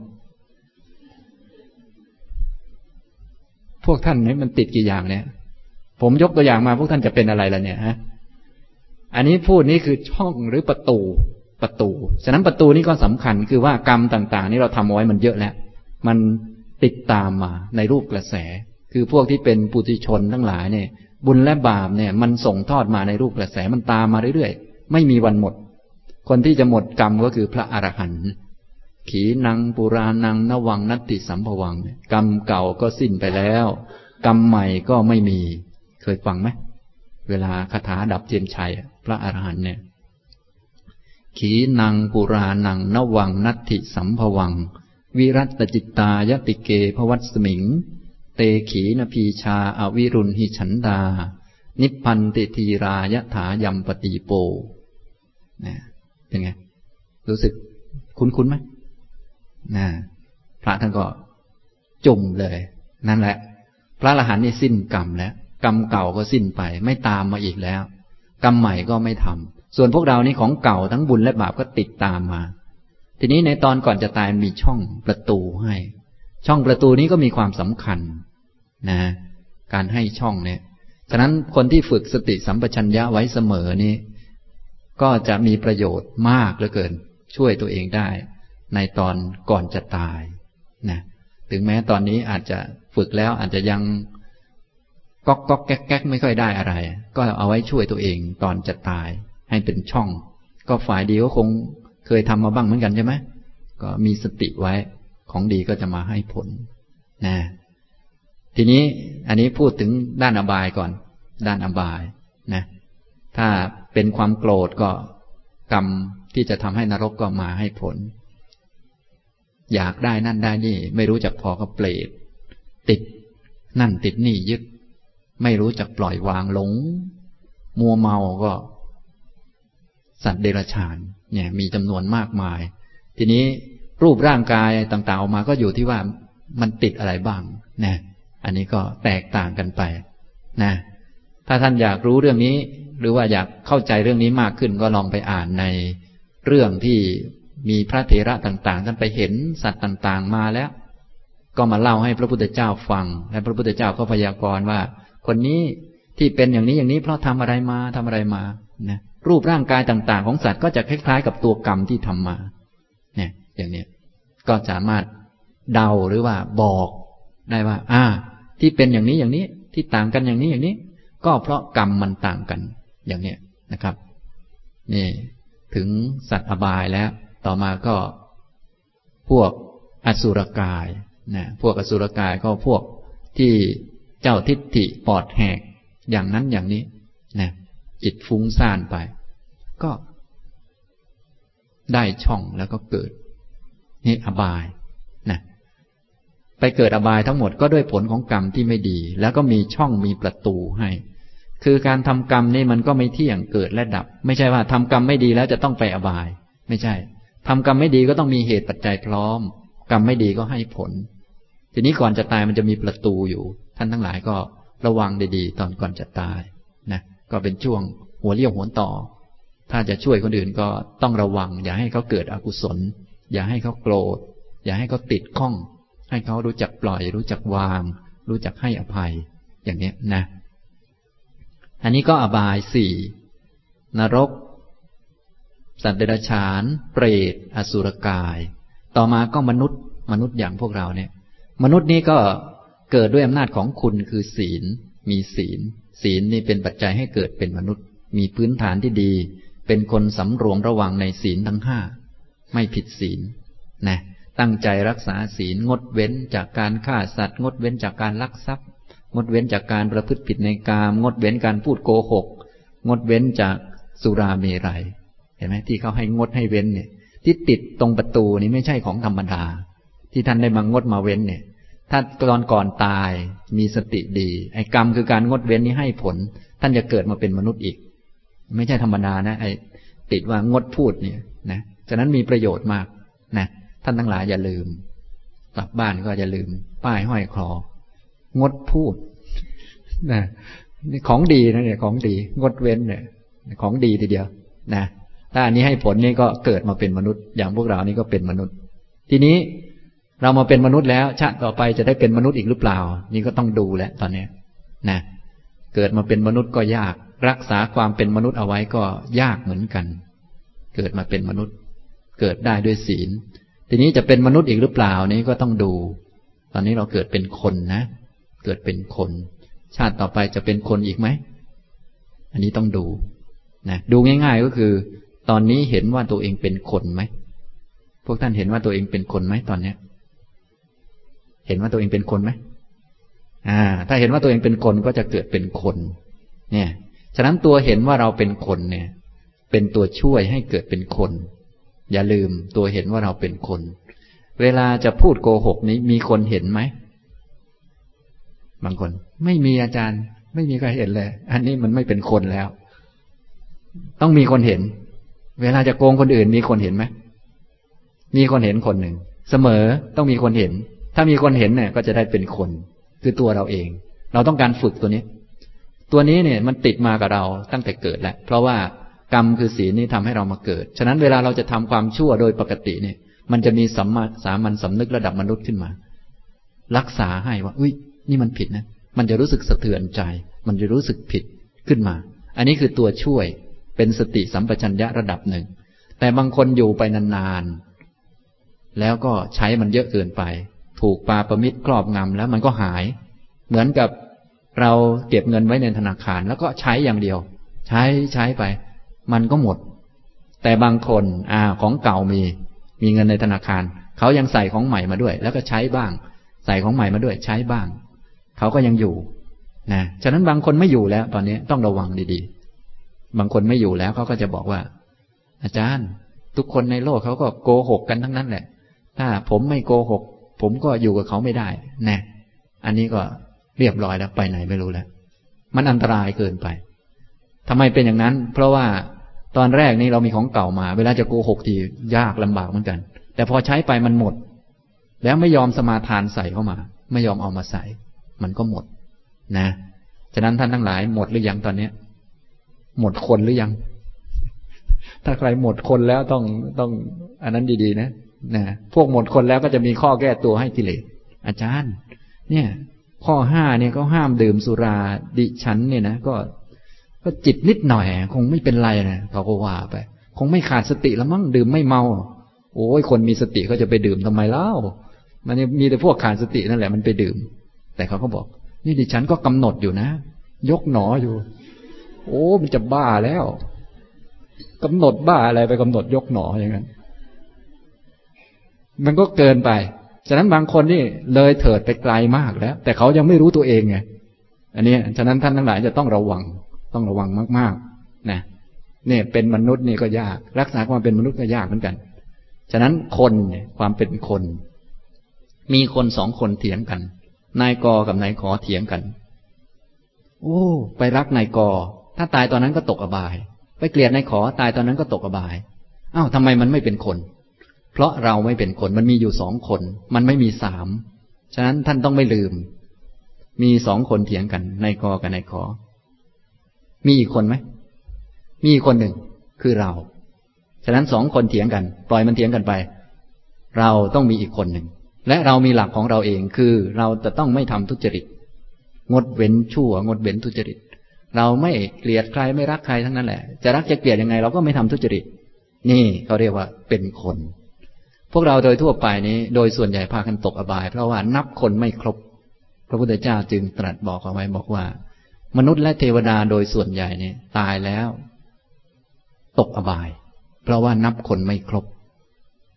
พวกท่านเนี่ยมันติดกี่อย่างเนี่ยผมยกตัวอย่างมาพวกท่านจะเป็นอะไรล่ะเนี่ยฮะอันนี้พูดนี่คือช่องหรือประตูประตูฉะนั้นประตูนี่ก็สำคัญคือว่ากรรมต่างๆนี่เราทำเอาไว้มันเยอะแล้วมันติดตามมาในรูปกระแสคือพวกที่เป็นปุถุชนทั้งหลายเนี่ยบุญและบาปเนี่ยมันส่งทอดมาในรูปกระแสมันตามมาเรื่อยๆไม่มีวันหมดคนที่จะหมดกรรมก็คือพระอรหันต์ขีนังปุรานังนวังนัตติสัมภวังกรรมเก่าก็สิ้นไปแล้วกรรมใหม่ก็ไม่มีเคยฟังไหมเวลาคาถาดับเทียนชัยพระอรหันต์เนี่ยขีนังปุรานังนวังนัตถิสัมภวังวิรัตจิตตายติเกภวัตสมิงเตขีนพีชาอวิรุณหิฉันดานิพพันติทีรายะถายัมปติโปนะเป็นไงรู้สึกคุ้นๆไหมนะพระท่านก็จุ่มเลยนั่นแหละพระอรหันต์นี่สิ้นกรรมแล้วกรรมเก่าก็สิ้นไปไม่ตามมาอีกแล้วกรรมใหม่ก็ไม่ทำส่วนพวกเรานี่ของเก่าทั้งบุญและบาปก็ติดตามมาทีนี้ในตอนก่อนจะตายมีช่องประตูให้ช่องประตูนี้ก็มีความสำคัญนะการให้ช่องเนี่ยฉะนั้นคนที่ฝึกสติสัมปชัญญะไว้เสมอนี่ก็จะมีประโยชน์มากเหลือเกินช่วยตัวเองได้ในตอนก่อนจะตายนะถึงแม้ตอนนี้อาจจะฝึกแล้วอาจจะยังก๊อกก๊อกแก๊กแก๊กไม่ค่อยได้อะไรก็เอาไว้ช่วยตัวเองตอนจะตายให้เป็นช่องก็ฝ่ายดีก็คงเคยทำมาบ้างเหมือนกันใช่ไหมก็มีสติไว้ของดีก็จะมาให้ผลนะทีนี้อันนี้พูดถึงด้านอบายก่อนด้านอบายนะถ้าเป็นความโกรธก็กรรมที่จะทำให้นรกก็มาให้ผลอยากได้นั่นได้นี่ไม่รู้จักพอก็เปรตติดนั่นติดนี่ยึดไม่รู้จักปล่อยวางหลงมัวเมาก็สัตว์เดรัจฉานเนี่ยมีจำนวนมากมายทีนี้รูปร่างกายต่างๆออกมาก็อยู่ที่ว่ามันติดอะไรบ้างนะอันนี้ก็แตกต่างกันไปนะถ้าท่านอยากรู้เรื่องนี้หรือว่าอยากเข้าใจเรื่องนี้มากขึ้นก็ลองไปอ่านในเรื่องที่มีพระเถระต่างๆท่านไปเห็นสัตว์ต่างๆมาแล้วก็มาเล่าให้พระพุทธเจ้าฟังและพระพุทธเจ้าก็พยากรณ์ว่าคนนี้ที่เป็นอย่างนี้อย่างนี้เพราะทำอะไรมาทำอะไรมานะรูปร่างกายต่างๆของสัตว์ก็จะคล้ายๆกับตัวกรรมที่ทำมาเนี่ยอย่างนี้ก็สามารถเดาหรือว่าบอกได้ว่าอ่าที่เป็นอย่างนี้อย่างนี้ที่ต่างกันอย่างนี้อย่างนี้ก็เพราะกรรมมันต่างกันอย่างนี้นะครับนี่ถึงสัตว์อบายแล้วต่อมาก็พวกอสุรกายนะพวกอสุรกายก็พวกที่เจ้าทิฏฐิปอดแหกอย่างนั้นอย่างนี้นะจิตฟุ้งซ่านไปก็ได้ช่องแล้วก็เกิดนี่อบายนะไปเกิดอบายทั้งหมดก็ด้วยผลของกรรมที่ไม่ดีแล้วก็มีช่องมีประตูให้คือการทำกรรมนี่มันก็ไม่เที่ยงเกิดและดับไม่ใช่ว่าทำกรรมไม่ดีแล้วจะต้องไปอบายไม่ใช่ทำกรรมไม่ดีก็ต้องมีเหตุปัจจัยพร้อมกรรมไม่ดีก็ให้ผลทีนี้ก่อนจะตายมันจะมีประตูอยู่ท่านทั้งหลายก็ระวังดีๆตอนก่อนจะตายนะก็เป็นช่วงหัวเลี้ยวหัวต่อถ้าจะช่วยคนอื่นก็ต้องระวังอย่าให้เขาเกิดอกุศลอย่าให้เขาโกรธอย่าให้เขาติดข้องให้เขารู้จักปล่อยรู้จักวางรู้จักให้อภัยอย่างนี้นะอันนี้ก็อบายสี่นรกสัตว์เดรัจฉานเปรตอสุรกายต่อมาก็มนุษย์มนุษย์อย่างพวกเราเนี่ยมนุษย์นี้ก็เกิดด้วยอำนาจของคุณคือศีลมีศีลศีลนี่เป็นปัจจัยให้เกิดเป็นมนุษย์มีพื้นฐานที่ดีเป็นคนสำรวมระวังในศีลทั้งห้าไม่ผิดศีลนะตั้งใจรักษาศีลงดเว้นจากการฆ่าสัตว์งดเว้นจากการลักทรัพย์งดเว้นจากการประพฤติผิดในกามงดเว้นการพูดโกหกงดเว้นจากสุราเมรัยเห็นไหมที่เขาให้งดให้เว้นเนี่ยที่ติดตรงประตูนี้ไม่ใช่ของธรรมดาที่ท่านได้มางดมาเว้นเนี่ยถ้าตอนก่อนตายมีสติดีไอ้กรรมคือการงดเว้นนี้ให้ผลท่านจะเกิดมาเป็นมนุษย์อีกไม่ใช่ธรรมดานะไอ้ติดว่างดพูดเนี่ยนะฉะนั้นมีประโยชน์มากนะท่านทั้งหลายอย่าลืมกลับบ้านก็อย่าลืมป้ายห้อยคองดพูดนะนี่ของดีนะเนี่ยของดีงดเว้นเนี่ยของดีทีเดียวนะถ้าอันนี้ให้ผลนี่ก็เกิดมาเป็นมนุษย์อย่างพวกเรานี่ก็เป็นมนุษย์ทีนี้เรามาเป็นมนุษย์แล้วชาติต่อไปจะได้เป็นมนุษย์อีกหรือเปล่านี่ก็ต้องดูแหละตอนนี้นะเกิดมาเป็นมนุษย์ก็ยากรักษาความเป็นมนุษย์เอาไว้ก็ยากเหมือนกันเกิดมาเป็นมนุษย์เกิดได้ด้วยศีลทีนี้จะเป็นมนุษย์อีกหรือเปล่านี้ก็ต้องดูตอนนี้เราเกิดเป็นคนนะเกิดเป็นคนชาติต่อไปจะเป็นคนอีกไหมอันนี้ต้องดูนะดูง่ายๆก็คือตอนนี้เห็นว่าตัวเองเป็นคนไหมพวกท่านเห็นว่าตัวเองเป็นคนไหมตอนเนี้ยเห็นว่าตัวเองเป็นคนไหมอ่าถ้าเห็นว่าตัวเองเป็นคนก็จะเกิดเป็นคนเนี่ยฉะนั้นตัวเห็นว่าเราเป็นคนเนี่ยเป็นตัวช่วยให้เกิดเป็นคนอย่าลืมตัวเห็นว่าเราเป็นคนเวลาจะพูดโกหกนี้มีคนเห็นไหมบางคนไม่มีอาจารย์ไม่มีใครเห็นเลยอันนี้มันไม่เป็นคนแล้วต้องมีคนเห็นเวลาจะโกงคนอื่นมีคนเห็นไหมมีคนเห็นคนหนึ่งเสมอต้องมีคนเห็นถ้ามีคนเห็นเนี่ยก็จะได้เป็นคนคือตัวเราเองเราต้องการฝึกตัวนี้ตัวนี้เนี่ยมันติดมากับเราตั้งแต่เกิดแล้วเพราะว่ากรรมคือศีลนี่ทำให้เรามาเกิดฉะนั้นเวลาเราจะทำความชั่วโดยปกติเนี่ยมันจะมีสัมมาสามัญสำนึกระดับมนุษย์ขึ้นมารักษาให้ว่าอุ้ยนี่มันผิดนะมันจะรู้สึกสะเทือนใจมันจะรู้สึกผิดขึ้นมาอันนี้คือตัวช่วยเป็นสติสัมปชัญญะระดับหนึ่งแต่บางคนอยู่ไปนานๆแล้วก็ใช้มันเยอะเกินไปถูกปาประมิตรครอบงำแล้วมันก็หายเหมือนกับเราเก็บเงินไว้ในธนาคารแล้วก็ใช้อย่างเดียวใช้ใช้ไปมันก็หมดแต่บางคนอ่าของเก่ามีมีเงินในธนาคารเขายังใส่ของใหม่มาด้วยแล้วก็ใช้บ้างใส่ของใหม่มาด้วยใช้บ้างเขาก็ยังอยู่นะฉะนั้นบางคนไม่อยู่แล้วตอนนี้ต้องระวังดีๆบางคนไม่อยู่แล้วเขาก็จะบอกว่าอาจารย์ทุกคนในโลกเขาก็โกหกกันทั้งนั้นแหละถ้าผมไม่โกหกผมก็อยู่กับเขาไม่ได้แน่อันนี้ก็เรียบร้อยแล้วไปไหนไม่รู้แล้วมันอันตรายเกินไปทำไมเป็นอย่างนั้นเพราะว่าตอนแรกนี้เรามีของเก่ามาเวลาจะโกหกทียากลำบากเหมือนกันแต่พอใช้ไปมันหมดแล้วไม่ยอมสมาทานใส่เข้ามาไม่ยอมเอามาใส่มันก็หมดนะฉะนั้นท่านทั้งหลายหมดหรือยังตอนนี้หมดคนหรือยังถ้าใครหมดคนแล้วต้องต้องอันนั้นดีๆนะนะพวกหมดคนแล้วก็จะมีข้อแก้ตัวให้กิเลสอาจารย์เนี่ยข้อห้าเนี่ยก็ห้ามดื่มสุราดิฉันเนี่ยนะก็ก็จิตนิดหน่อยคงไม่เป็นไรนะเขาก็ว่าไปคงไม่ขาดสติแล้วมั้งดื่มไม่เมาโอ้ยคนมีสติเขาจะไปดื่มทำไมเล่ามันมีแต่พวกขาดสตินั่นแหละมันไปดื่มแต่เขาก็บอกนี่ดิฉันก็กำหนดอยู่นะยกหนออยู่โอ้มันจะบ้าแล้วกำหนดบ้าอะไรไปกำหนดยกหนออย่างนั้นมันก็เกินไปฉะนั้นบางคนนี่เลยเถิดไปไกลมากแล้วแต่เขายังไม่รู้ตัวเองไงอันนี้ฉะนั้นท่านทั้งหลายจะต้องระวังต้องระวังมากๆนะเนี่ยเป็นมนุษย์นี่ก็ยากรักษาความเป็นมนุษย์ก็ยากเหมือนกันฉะนั้นคนเนี่ยความเป็นคนมีคนสองคนเถียงกันนายกกับนายขอเถียงกันโอ้ไปรักนายกถ้าตายตอนนั้นก็ตกอบายไปเกลียดนายขอตายตอนนั้นก็ตกอบายอ้าวทำไมมันไม่เป็นคนเพราะเราไม่เป็นคนมันมีอยู่สองคนมันไม่มีสามฉะนั้นท่านต้องไม่ลืมมีสองคนเถียงกันนายกกับนายขอมีอีกคนไหมมีอีกคนหนึ่งคือเราฉะนั้นสองคนเถียงกันปล่อยมันเถียงกันไปเราต้องมีอีกคนหนึ่งและเรามีหลักของเราเองคือเราจะต้องไม่ทำทุจริตงดเว้นชั่วงดเว้นทุจริตเราไม่เกลียดใครไม่รักใครทั้งนั้นแหละจะรักจะเกลียดยังไงเราก็ไม่ทำทุจริตนี่เขาเรียกว่าเป็นคนพวกเราโดยทั่วไปนี้โดยส่วนใหญ่พากันตกอบายเพราะว่านับคนไม่ครบพระพุทธเจ้าจึงตรัสบอกเอาไว้บอกว่ามนุษย์และเทวดาโดยส่วนใหญ่นี่ตายแล้วตกอบายเพราะว่านับคนไม่ครบ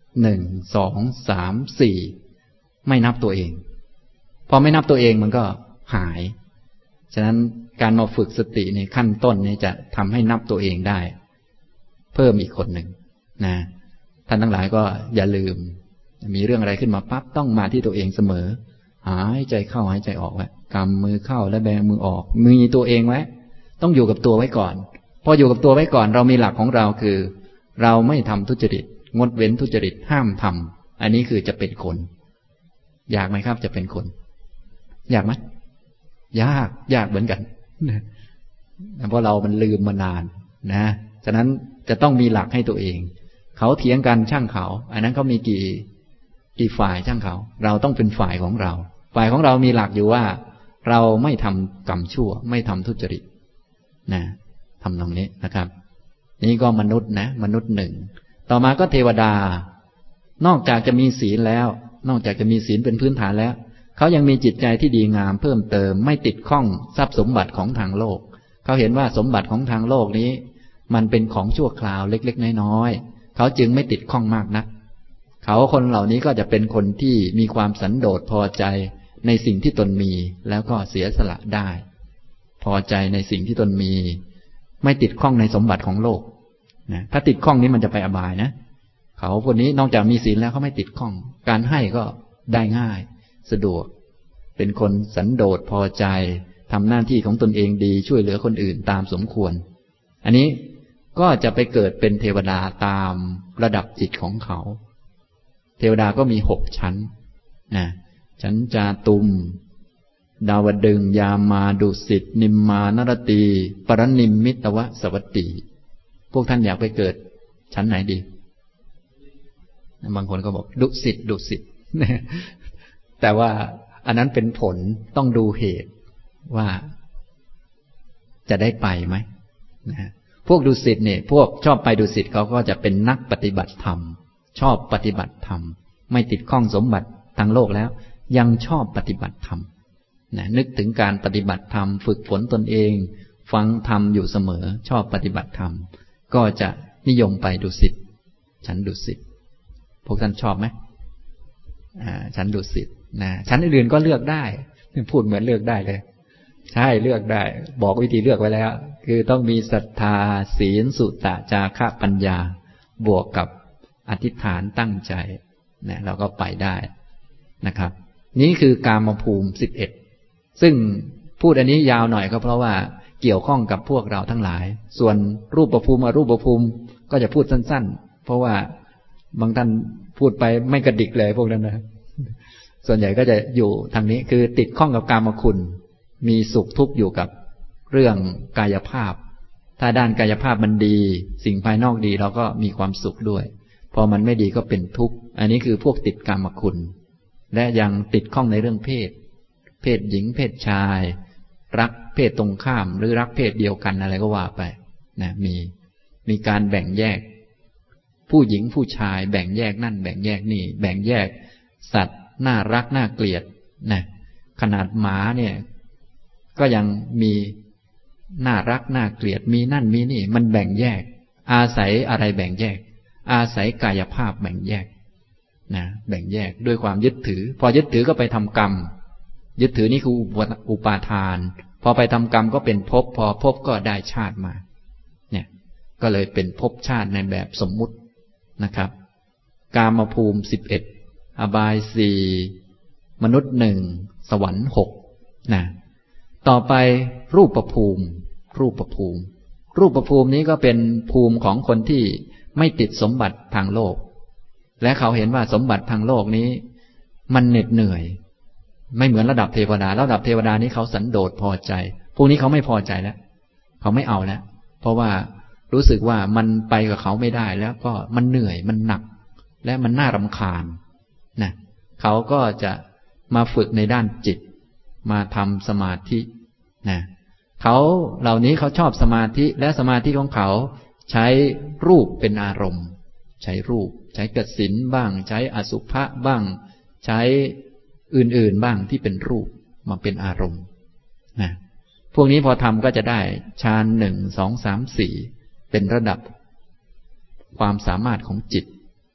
หนึ่งสองสามสี่ไม่นับตัวเองพอไม่นับตัวเองมันก็หายฉะนั้นการมาฝึกสติในขั้นต้นนี้จะทำให้นับตัวเองได้เพิ่มอีกคนหนึ่งนะท่านทั้งหลายก็อย่าลืมมีเรื่องอะไรขึ้นมาปั๊บต้องมาที่ตัวเองเสมอหายใจเข้าหายใจออกไว้กำมือเข้าและแบมือออกมีตัวเองไว้ต้องอยู่กับตัวไว้ก่อนพออยู่กับตัวไว้ก่อนเรามีหลักของเราคือเราไม่ทำทุจริตงดเว้นทุจริตห้ามทำอันนี้คือจะเป็นคนอยากไหมครับจะเป็นคนอยากไหมยากยากเหมือนกันเพราะเรามันลืมมานานนะฉะนั้นจะต้องมีหลักให้ตัวเองเขาเถียงกันช่างเขาอันนั้นเขามีกี่กี่ฝ่ายช่างเขาเราต้องเป็นฝ่ายของเราฝ่ายของเรามีหลักอยู่ว่าเราไม่ทำกรรมชั่วไม่ทำทุจริตนะทำตรงนี้นะครับนี่ก็มนุษย์นะมนุษย์หนึ่งต่อมาก็เทวดานอกจากจะมีศีลแล้วนอกจากจะมีศีลเป็นพื้นฐานแล้วเขายังมีจิตใจที่ดีงามเพิ่มเติมไม่ติดข้องทรัพย์สมบัติของทางโลกเขาเห็นว่าสมบัติของทางโลกนี้มันเป็นของชั่วคราวเล็กๆน้อยๆเขาจึงไม่ติดข้องมากนักเขาคนเหล่านี้ก็จะเป็นคนที่มีความสันโดษพอใจในสิ่งที่ตนมีแล้วก็เสียสละได้พอใจในสิ่งที่ตนมีไม่ติดข้องในสมบัติของโลกนะถ้าติดข้องนี้มันจะไปอบายนะเขาคนนี้นอกจากมีศีลแล้วเขาไม่ติดข้องการให้ก็ได้ง่ายสะดวกเป็นคนสันโดษพอใจทำหน้าที่ของตนเองดีช่วยเหลือคนอื่นตามสมควรอันนี้ก็จะไปเกิดเป็นเทวดาตามระดับจิตของเขาเทวดาก็มีหกชั้นนะชั้นจาตุมดาวดึงยามาดุสิตนิมมานรตีปรนิมมิตวสวัตตีพวกท่านอยากไปเกิดชั้นไหนดีบางคนก็บอกดุสิตดุสิตแต่ว่าอันนั้นเป็นผลต้องดูเหตุว่าจะได้ไปไหมนะพวกดุสิตเนี่ยพวกชอบไปดุสิตเขาก็จะเป็นนักปฏิบัติธรรมชอบปฏิบัติธรรมไม่ติดข้องสมบัติทางโลกแล้วยังชอบปฏิบัติธรรมนะนึกถึงการปฏิบัติธรรมฝึกฝนตนเองฟังธรรมอยู่เสมอชอบปฏิบัติธรรมก็จะนิยมไปดุสิตชั้นดุสิตพวกท่านชอบไหมอ่าชั้นดุสิตนะชั้นอื่นๆก็เลือกได้พูดเหมือนเลือกได้เลยใช่เลือกได้บอกวิธีเลือกไว้แล้วคือต้องมีศรัทธาศีลสุตะจาคะปัญญาบวกกับอธิษฐานตั้งใจนะเราก็ไปได้นะครับนี้คือกามภูมิสิบเอ็ดซึ่งพูดอันนี้ยาวหน่อยก็เพราะว่าเกี่ยวข้องกับพวกเราทั้งหลายส่วนรูปภูมิอรูปภูมิก็จะพูดสั้นๆเพราะว่าบางท่านพูดไปไม่กระดิกเลยพวกนั้นนะส่วนใหญ่ก็จะอยู่ทางนี้คือติดข้องกับกามคุณมีสุขทุกข์อยู่กับเรื่องกายภาพถ้าด้านกายภาพมันดีสิ่งภายนอกดีเราก็มีความสุขด้วยพอมันไม่ดีก็เป็นทุกข์อันนี้คือพวกติดกามคุณและยังติดข้องในเรื่องเพศเพศหญิงเพศชายรักเพศตรงข้ามหรือรักเพศเดียวกันอะไรก็ว่าไปนะมีมีการแบ่งแยกผู้หญิงผู้ชายแบ่งแยกนั่นแบ่งแยกนี่แบ่งแยกสัตว์น่ารักน่าเกลียดนะขนาดหมาเนี่ยก็ยังมีน่ารักน่าเกลียดมีนั่นมีนี่มันแบ่งแยกอาศัยอะไรแบ่งแยกอาศัยกายภาพแบ่งแยกนะแบ่งแยกด้วยความยึดถือพอยึดถือก็ไปทำกรรมยึดถือนี่คืออุปาทานพอไปทำกรรมก็เป็นภพพอภพก็ได้ชาติมาเนี่ยก็เลยเป็นภพชาติในแบบสมมุตินะครับกามภูมิสิบเอ็ดอบายสี่มนุษย์หนึ่งสวรรค์หกนะต่อไปรูปภูมิรูปภูมิรูปภูมินี้ก็เป็นภูมิของคนที่ไม่ติดสมบัติทางโลกและเขาเห็นว่าสมบัติทางโลกนี้มันเหน็ดเหนื่อยไม่เหมือนระดับเทวดาระดับเทวดานี้เขาสันโดษพอใจพวกนี้เขาไม่พอใจแล้วเขาไม่เอาแล้วเพราะว่ารู้สึกว่ามันไปกับเขาไม่ได้แล้วก็มันเหนื่อยมันหนักและมันน่ารำคาญนะเขาก็จะมาฝึกในด้านจิตมาทำสมาธินะเขาเหล่านี้เขาชอบสมาธิและสมาธิของเขาใช้รูปเป็นอารมณ์ใช้รูปใช้กสิณบ้างใช้อสุภะบ้างใช้อื่นๆบ้างที่เป็นรูปมาเป็นอารมณ์นะพวกนี้พอทำก็จะได้ฌานหนึ่งสองสามสี่เป็นระดับความสามารถของจิต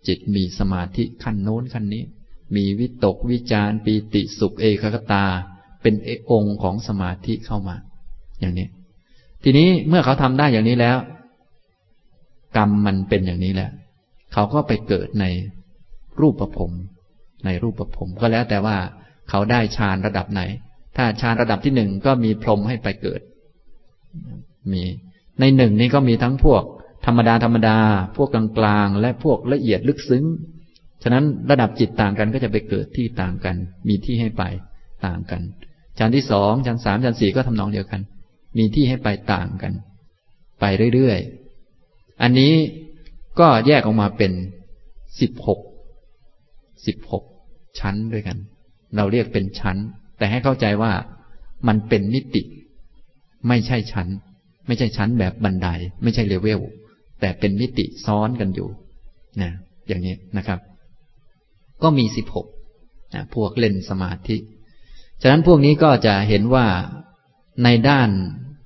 จิตมีสมาธิขั้นโน้นขั้นนี้มีวิตกวิจารปีติสุขเอกคตาเป็นองค์ของสมาธิเข้ามาอย่างนี้ทีนี้เมื่อเขาทำได้อย่างนี้แล้วกรรมมันเป็นอย่างนี้แล้วเขาก็ไปเกิดในรูปภพในรูปภพก็แล้วแต่ว่าเขาได้ฌานระดับไหนถ้าฌานระดับที่หนึ่งก็มีพรหมให้ไปเกิดมีในหนึ่งนี้ก็มีทั้งพวกธรรมดาธรรมดาพวกกลางกลางและพวกละเอียดลึกซึ้งฉะนั้นระดับจิตต่างกันก็จะไปเกิดที่ต่างกันมีที่ให้ไปต่างกันฌานที่สองฌานสามฌานสี่ก็ทำนองเดียวกันมีที่ให้ไปต่างกันไปเรื่อยๆอันนี้ก็แยกออกมาเป็นสิบหกสิบหกชั้นด้วยกันเราเรียกเป็นชั้นแต่ให้เข้าใจว่ามันเป็นมิติไม่ใช่ชั้นไม่ใช่ชั้นแบบบันไดไม่ใช่เลเวลแต่เป็นมิติซ้อนกันอยู่นะอย่างนี้นะครับก็มีสิบหกนะพวกเล่นสมาธิฉะนั้นพวกนี้ก็จะเห็นว่าในด้าน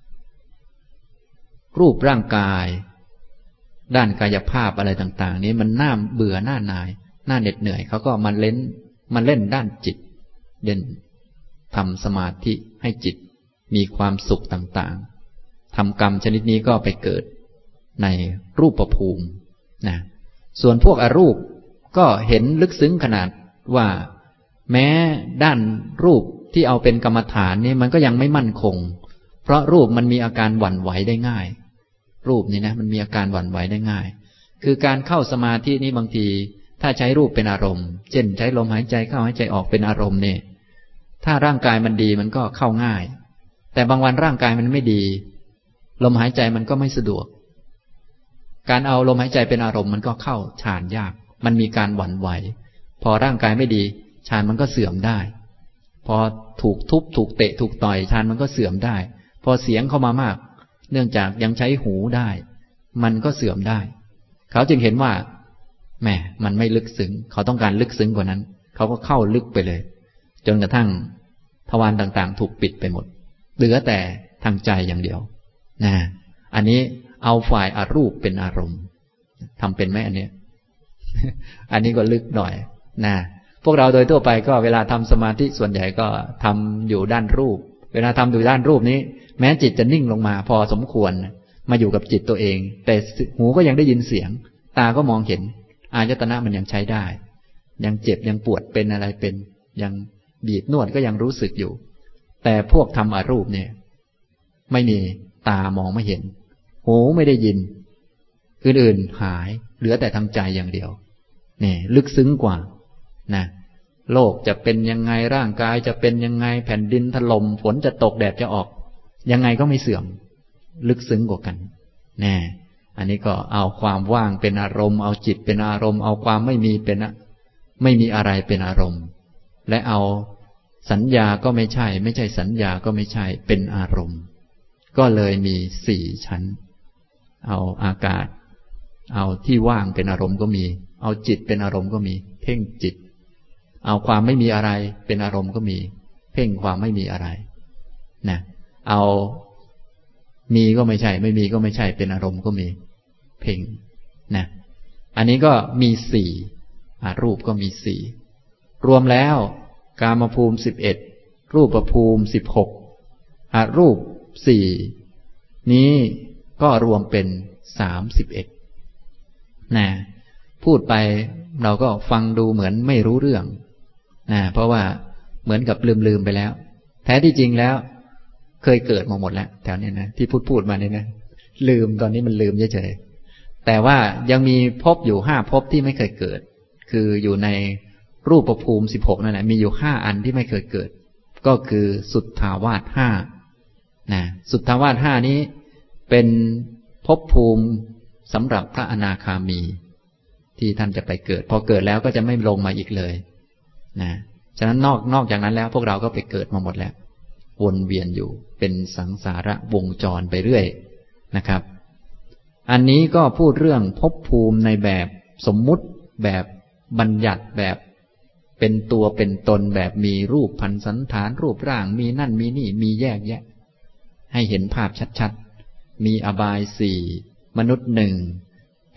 รูปร่างกายด้านกายภาพอะไรต่างๆนี้มันน่าเบื่อน่านายน่าเหน็ดเหนื่อยเขาก็มาเล่นมาเล่นด้านจิตเล่นทำสมาธิให้จิตมีความสุขต่างๆทำกรรมชนิดนี้ก็ไปเกิดในรูปภูมินะส่วนพวกอรูปก็เห็นลึกซึ้งขนาดว่าแม้ด้านรูปที่เอาเป็นกรรมฐานนี่มันก็ยังไม่มั่นคงเพราะรูปมันมีอาการหวั่นไหวได้ง่ายรูปนี่นะมันมีอาการหวั่นไหวได้ง่ายคือการเข้าสมาธินี้บางทีถ้าใช้รูปเป็นอารมณ์เช่นใช้ลมหายใจเข้าหายใจออกเป็นอารมณ์เนี่ยถ้าร่างกายมันดีมันก็เข้าง่ายแต่บางวันร่างกายมันไม่ดีลมหายใจมันก็ไม่สะดวกการเอาลมหายใจเป็นอารมณ์มันก็เข้าฌานยากมันมีการหวั่นไหวพอร่างกายไม่ดีฌานมันก็เสื่อมได้พอถูกทุบถูกเตะถูกต่อยฌานมันก็เสื่อมได้พอเสียงเข้ามามากเนื่องจากยังใช้หูได้มันก็เสื่อมได้เขาจึงเห็นว่าแหมมันไม่ลึกซึ้งเขาต้องการลึกซึ้งกว่านั้นเขาก็เข้าลึกไปเลยจนกระทั่งทวารต่างๆถูกปิดไปหมดเหลือแต่ทางใจอย่างเดียวนะอันนี้เอาฝ่ายอรูปเป็นอารมณ์ทำเป็นไหมอันนี้ อันนี้ก็ลึกหน่อยนะพวกเราโดยทั่วไปก็เวลาทำสมาธิส่วนใหญ่ก็ทำอยู่ด้านรูปเวลาทำอยู่ด้านรูปนี้แม้จิตจะนิ่งลงมาพอสมควรมาอยู่กับจิตตัวเองแต่หูก็ยังได้ยินเสียงตาก็มองเห็นอายตนะมันยังใช้ได้ยังเจ็บยังปวดเป็นอะไรเป็นยังบีบนวดก็ยังรู้สึกอยู่แต่พวกทำอรูปเนี่ยไม่มีตามองไม่เห็นหูไม่ได้ยินอื่นๆหายเหลือแต่ทางใจอย่างเดียวนี่ลึกซึ้งกว่านะโลกจะเป็นยังไงร่างกายจะเป็นยังไงแผ่นดินถล่มฝนจะตกแดดจะออกยังไงก็ไม่เสื่อมลึกซึ้งกว่ากันแน่อันนี้ก็เอาความว่างเป็นอารมณ์เอาจิตเป็นอารมณ์เอาความไม่มีเป็นไม่มีอะไรเป็นอารมณ์และเอาสัญญาก็ไม่ใช่ไม่ใช่สัญญาก็ไม่ใช่เป็นอารมณ์ก็เลยมีสี่ชั้นเอาอากาศเอาที่ว่างเป็นอารมณ์ก็มีเอาจิตเป็นอารมณ์ก็มีเพ่งจิตเอาความไม่มีอะไรเป็นอารมณ์ก็มีเพ่งความไม่มีอะไรนะเอามีก็ไม่ใช่ไม่มีก็ไม่ใช่เป็นอารมณ์ก็มีเพ่งนะอันนี้ก็มีสี่อารูปก็มีสี่รวมแล้วกามภูมิสิบเอ็ดรูปภูมิสิบหกอารูปสี่นี้ก็รวมเป็นสามสิบเอ็ดนะพูดไปเราก็ฟังดูเหมือนไม่รู้เรื่องนะเพราะว่าเหมือนกับลืมๆไปแล้วแท้ที่จริงแล้วเคยเกิดมาหมดแล้วแถวนี้นะที่พูดพูดมาเนี่ยนะลืมตอนนี้มันลืมเฉยๆแต่ว่ายังมีภพอยู่ห้าภพที่ไม่เคยเกิดคืออยู่ในรูปภูมิสิบหกนั่นแหละมีอยู่ห้าอันที่ไม่เคยเกิดก็คือสุทธาวาสห้านะสุทธาวาสห้านี้เป็นภพภูมิสำหรับพระอนาคามีที่ท่านจะไปเกิดพอเกิดแล้วก็จะไม่ลงมาอีกเลยนะฉะนั้นนอกนอกจากนั้นแล้วพวกเราก็ไปเกิดมาหมดแล้ววนเวียนอยู่เป็นสังสารวงจรไปเรื่อยนะครับอันนี้ก็พูดเรื่องภพภูมิในแบบสมมุติแบบบัญญัติแบบเป็นตัวเป็นตนแบบมีรูปพันสันฐานรูปร่างมีนั่นมีนี่มีแยกแยะให้เห็นภาพชัดๆมีอบายสี่มนุษย์หนึ่งเท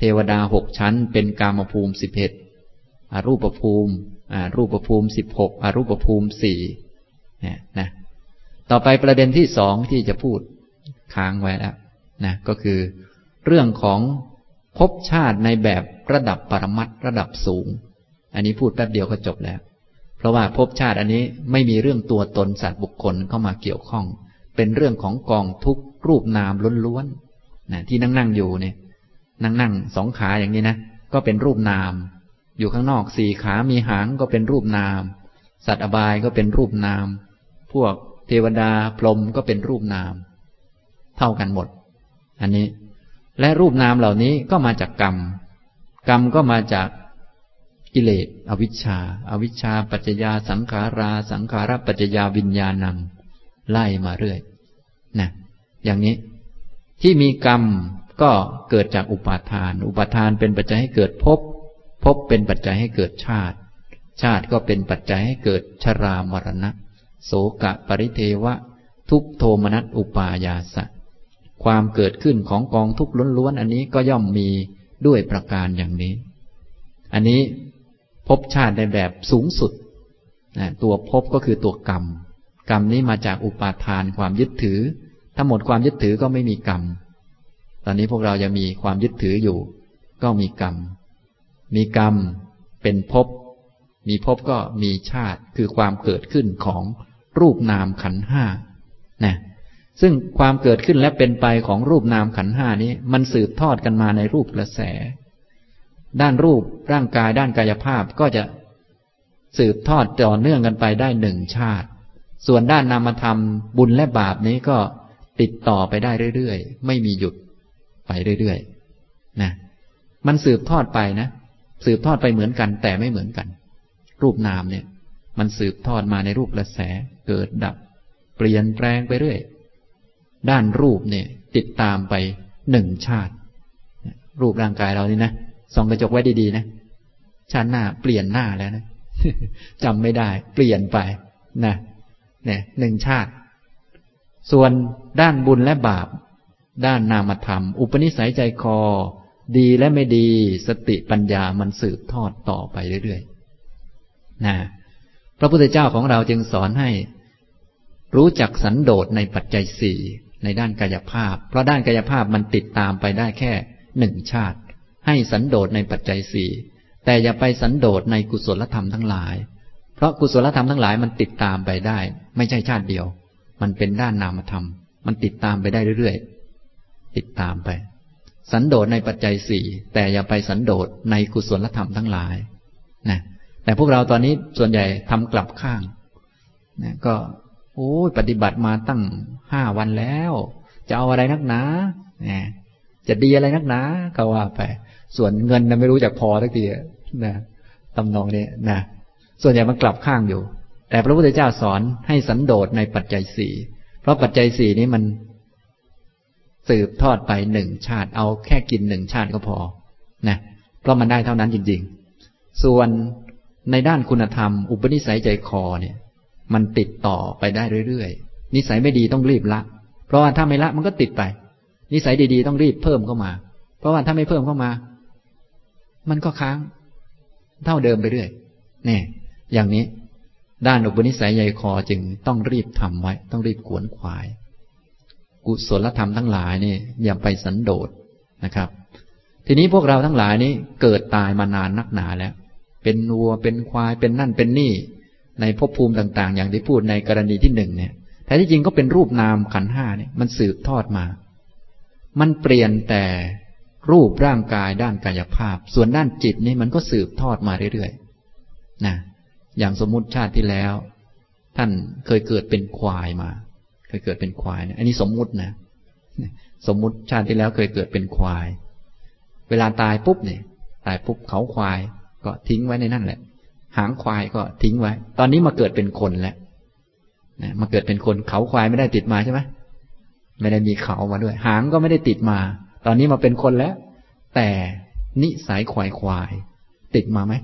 เทวดาหกชั้นเป็นกามภูมิสิบเอ็ดอรูปภูมิอ่ารูปภูมิสิบหกอรูปภูมิสี่เนี่ยนะต่อไปประเด็นที่สองที่จะพูดค้างไว้แล้วนะก็คือเรื่องของภพชาติในแบบระดับปรมัตถ์ระดับสูงอันนี้พูดแป๊บเดียวก็จบแล้วเพราะว่าภพชาติอันนี้ไม่มีเรื่องตัวตนสัตว์บุคคลเข้ามาเกี่ยวข้องเป็นเรื่องของกองทุกข์รูปนามล้วนๆนะที่นั่งนั่งอยู่เนี่ยนั่งนั่งสองขาอย่างนี้นะก็เป็นรูปนามอยู่ข้างนอกสี่ขามีหางก็เป็นรูปนามสัตว์อบายก็เป็นรูปนามพวกเทวดาพรหมก็เป็นรูปนามเท่ากันหมดอันนี้และรูปนามเหล่านี้ก็มาจากกรรมกรรมก็มาจากกิเลสอวิชชาอวิชชาปัจจยาสังขาราสังขารปัจจยาวิญญาณังไล่มาเรื่อยนะอย่างนี้ที่มีกรรมก็เกิดจากอุปาทานอุปาทานเป็นปัจจัยให้เกิดภพภพเป็นปัจจัยให้เกิดชาติชาติก็เป็นปัจจัยให้เกิดชรามรณะโสกะปริเทวะทุกโทมนัสอุปายาสะความเกิดขึ้นของกองทุกข์ล้วนๆอันนี้ก็ย่อมมีด้วยประการอย่างนี้อันนี้ภพชาติในแบบสูงสุดนะตัวภพก็คือตัวกรรมกรรมนี้มาจากอุปาทานความยึดถือถ้าหมดความยึดถือก็ไม่มีกรรมตอนนี้พวกเรายังมีความยึดถืออยู่ก็มีกรรมมีกรรมเป็นภพมีภพก็มีชาติคือความเกิดขึ้นของรูปนามขันธ์ห้านะซึ่งความเกิดขึ้นและเป็นไปของรูปนามขันธ์ห้านี้มันสืบทอดกันมาในรูปกระแสด้านรูปร่างกายด้านกายภาพก็จะสืบทอดต่อเนื่องกันไปได้หนึ่งชาติส่วนด้านนามธรรมบุญและบาปนี้ก็ติดต่อไปได้เรื่อยๆไม่มีหยุดไปเรื่อยๆนะมันสืบทอดไปนะสืบทอดไปเหมือนกันแต่ไม่เหมือนกันรูปนามเนี่ยมันสืบทอดมาในรูปกระแสเกิดดับเปลี่ยนแปลงไปเรื่อยด้านรูปเนี่ยติดตามไปหนึ่งชาติรูปร่างกายเรานี่นะส่องกระจกไว้ดีๆนะชาติหน้าเปลี่ยนหน้าแล้วนะจำไม่ได้เปลี่ยนไปนะเนี่ยหนึ่งชาติส่วนด้านบุญและบาปด้านนามธรรมอุปนิสัยใจคอดีและไม่ดีสติปัญญามันสืบทอดต่อไปเรื่อยๆนะพระพุทธเจ้าของเราจึงสอนให้รู้จักสันโดษในปัจจัยสี่ในด้านกายภาพเพราะด้านกายภาพมันติดตามไปได้แค่หนึ่งชาติให้สันโดษในปัจจัยสี่แต่อย่าไปสันโดษในกุศลธรรมทั้งหลายเพราะกุศลธรรมทั้งหลายมันติดตามไปได้ไม่ใช่ชาติเดียวมันเป็นด้านนามธรรมมันติดตามไปได้เรื่อยๆติดตามไปสันโดษในปัจจัยสี่แต่อย่าไปสันโดษในกุศลธรรมทั้งหลายนะแต่พวกเราตอนนี้ส่วนใหญ่ทำกลับข้างนะก็โอ้ยปฏิบัติมาตั้งห้าวันแล้วจะเอาอะไรนักหนานะจะดีอะไรนักหนาก็ว่าไปส่วนเงินนะไม่รู้จักพอสักทีนะตำนองนี้นะส่วนใหญ่มันกลับข้างอยู่แต่พระพุทธเจ้าสอนให้สันโดษในปัจจัยสี่เพราะปัจจัยสี่นี้มันสืบทอดไปหนึ่งชาติเอาแค่กินหนึ่งชาติก็พอนะเพราะมันได้เท่านั้นจริงๆส่วนในด้านคุณธรรมอุปนิสัยใจคอเนี่ยมันติดต่อไปได้เรื่อยๆนิสัยไม่ดีต้องรีบละเพราะว่าถ้าไม่ละมันก็ติดไปนิสัยดีๆต้องรีบเพิ่มเข้ามาเพราะว่าถ้าไม่เพิ่มเข้ามามันก็ค้างเท่าเดิมไปเรื่อยเนี่ยอย่างนี้ด้านอุปนิสัยใจคอจึงต้องรีบทำไว้ต้องรีบขวนขวายกุศลธรรมทั้งหลายนี่อย่าไปสันโดษนะครับทีนี้พวกเราทั้งหลายนี้เกิดตายมานานนักหนาแล้วเป็นวัวเป็นควายเป็นนั่นเป็นนี่ในภพภูมิต่างๆอย่างที่พูดในกรณีที่หนึ่งเนี่ยแท้ที่จริงก็เป็นรูปนามขันธ์ห้าเนี่ยมันสืบทอดมามันเปลี่ยนแต่รูปร่างกายด้านกายภาพส่วนด้านจิตนี่มันก็สืบทอดมาเรื่อยๆนะอย่างสมมุติชาติที่แล้วท่านเคยเกิดเป็นควายมาเคยเกิดเป็นควายนะอันนี้สมมุตินะสมมุติชาติที่แล้วเคยเกิดเป็นควายเวลาตายปุ๊บเนี่ยตายปุ๊บเขาควายก็ทิ้งไว้ในนั่นแหละหางควายก็ทิ้งไว้ตอนนี้มาเกิดเป็นคนแล้วนะมาเกิดเป็นคนเขาควายไม่ได้ติดมาใช่ไหมไม่ได้มีเขามาด้วยหางก็ไม่ได้ติดมาตอนนี้มาเป็นคนแล้วแต่นิสัยควายควายติดมาไหม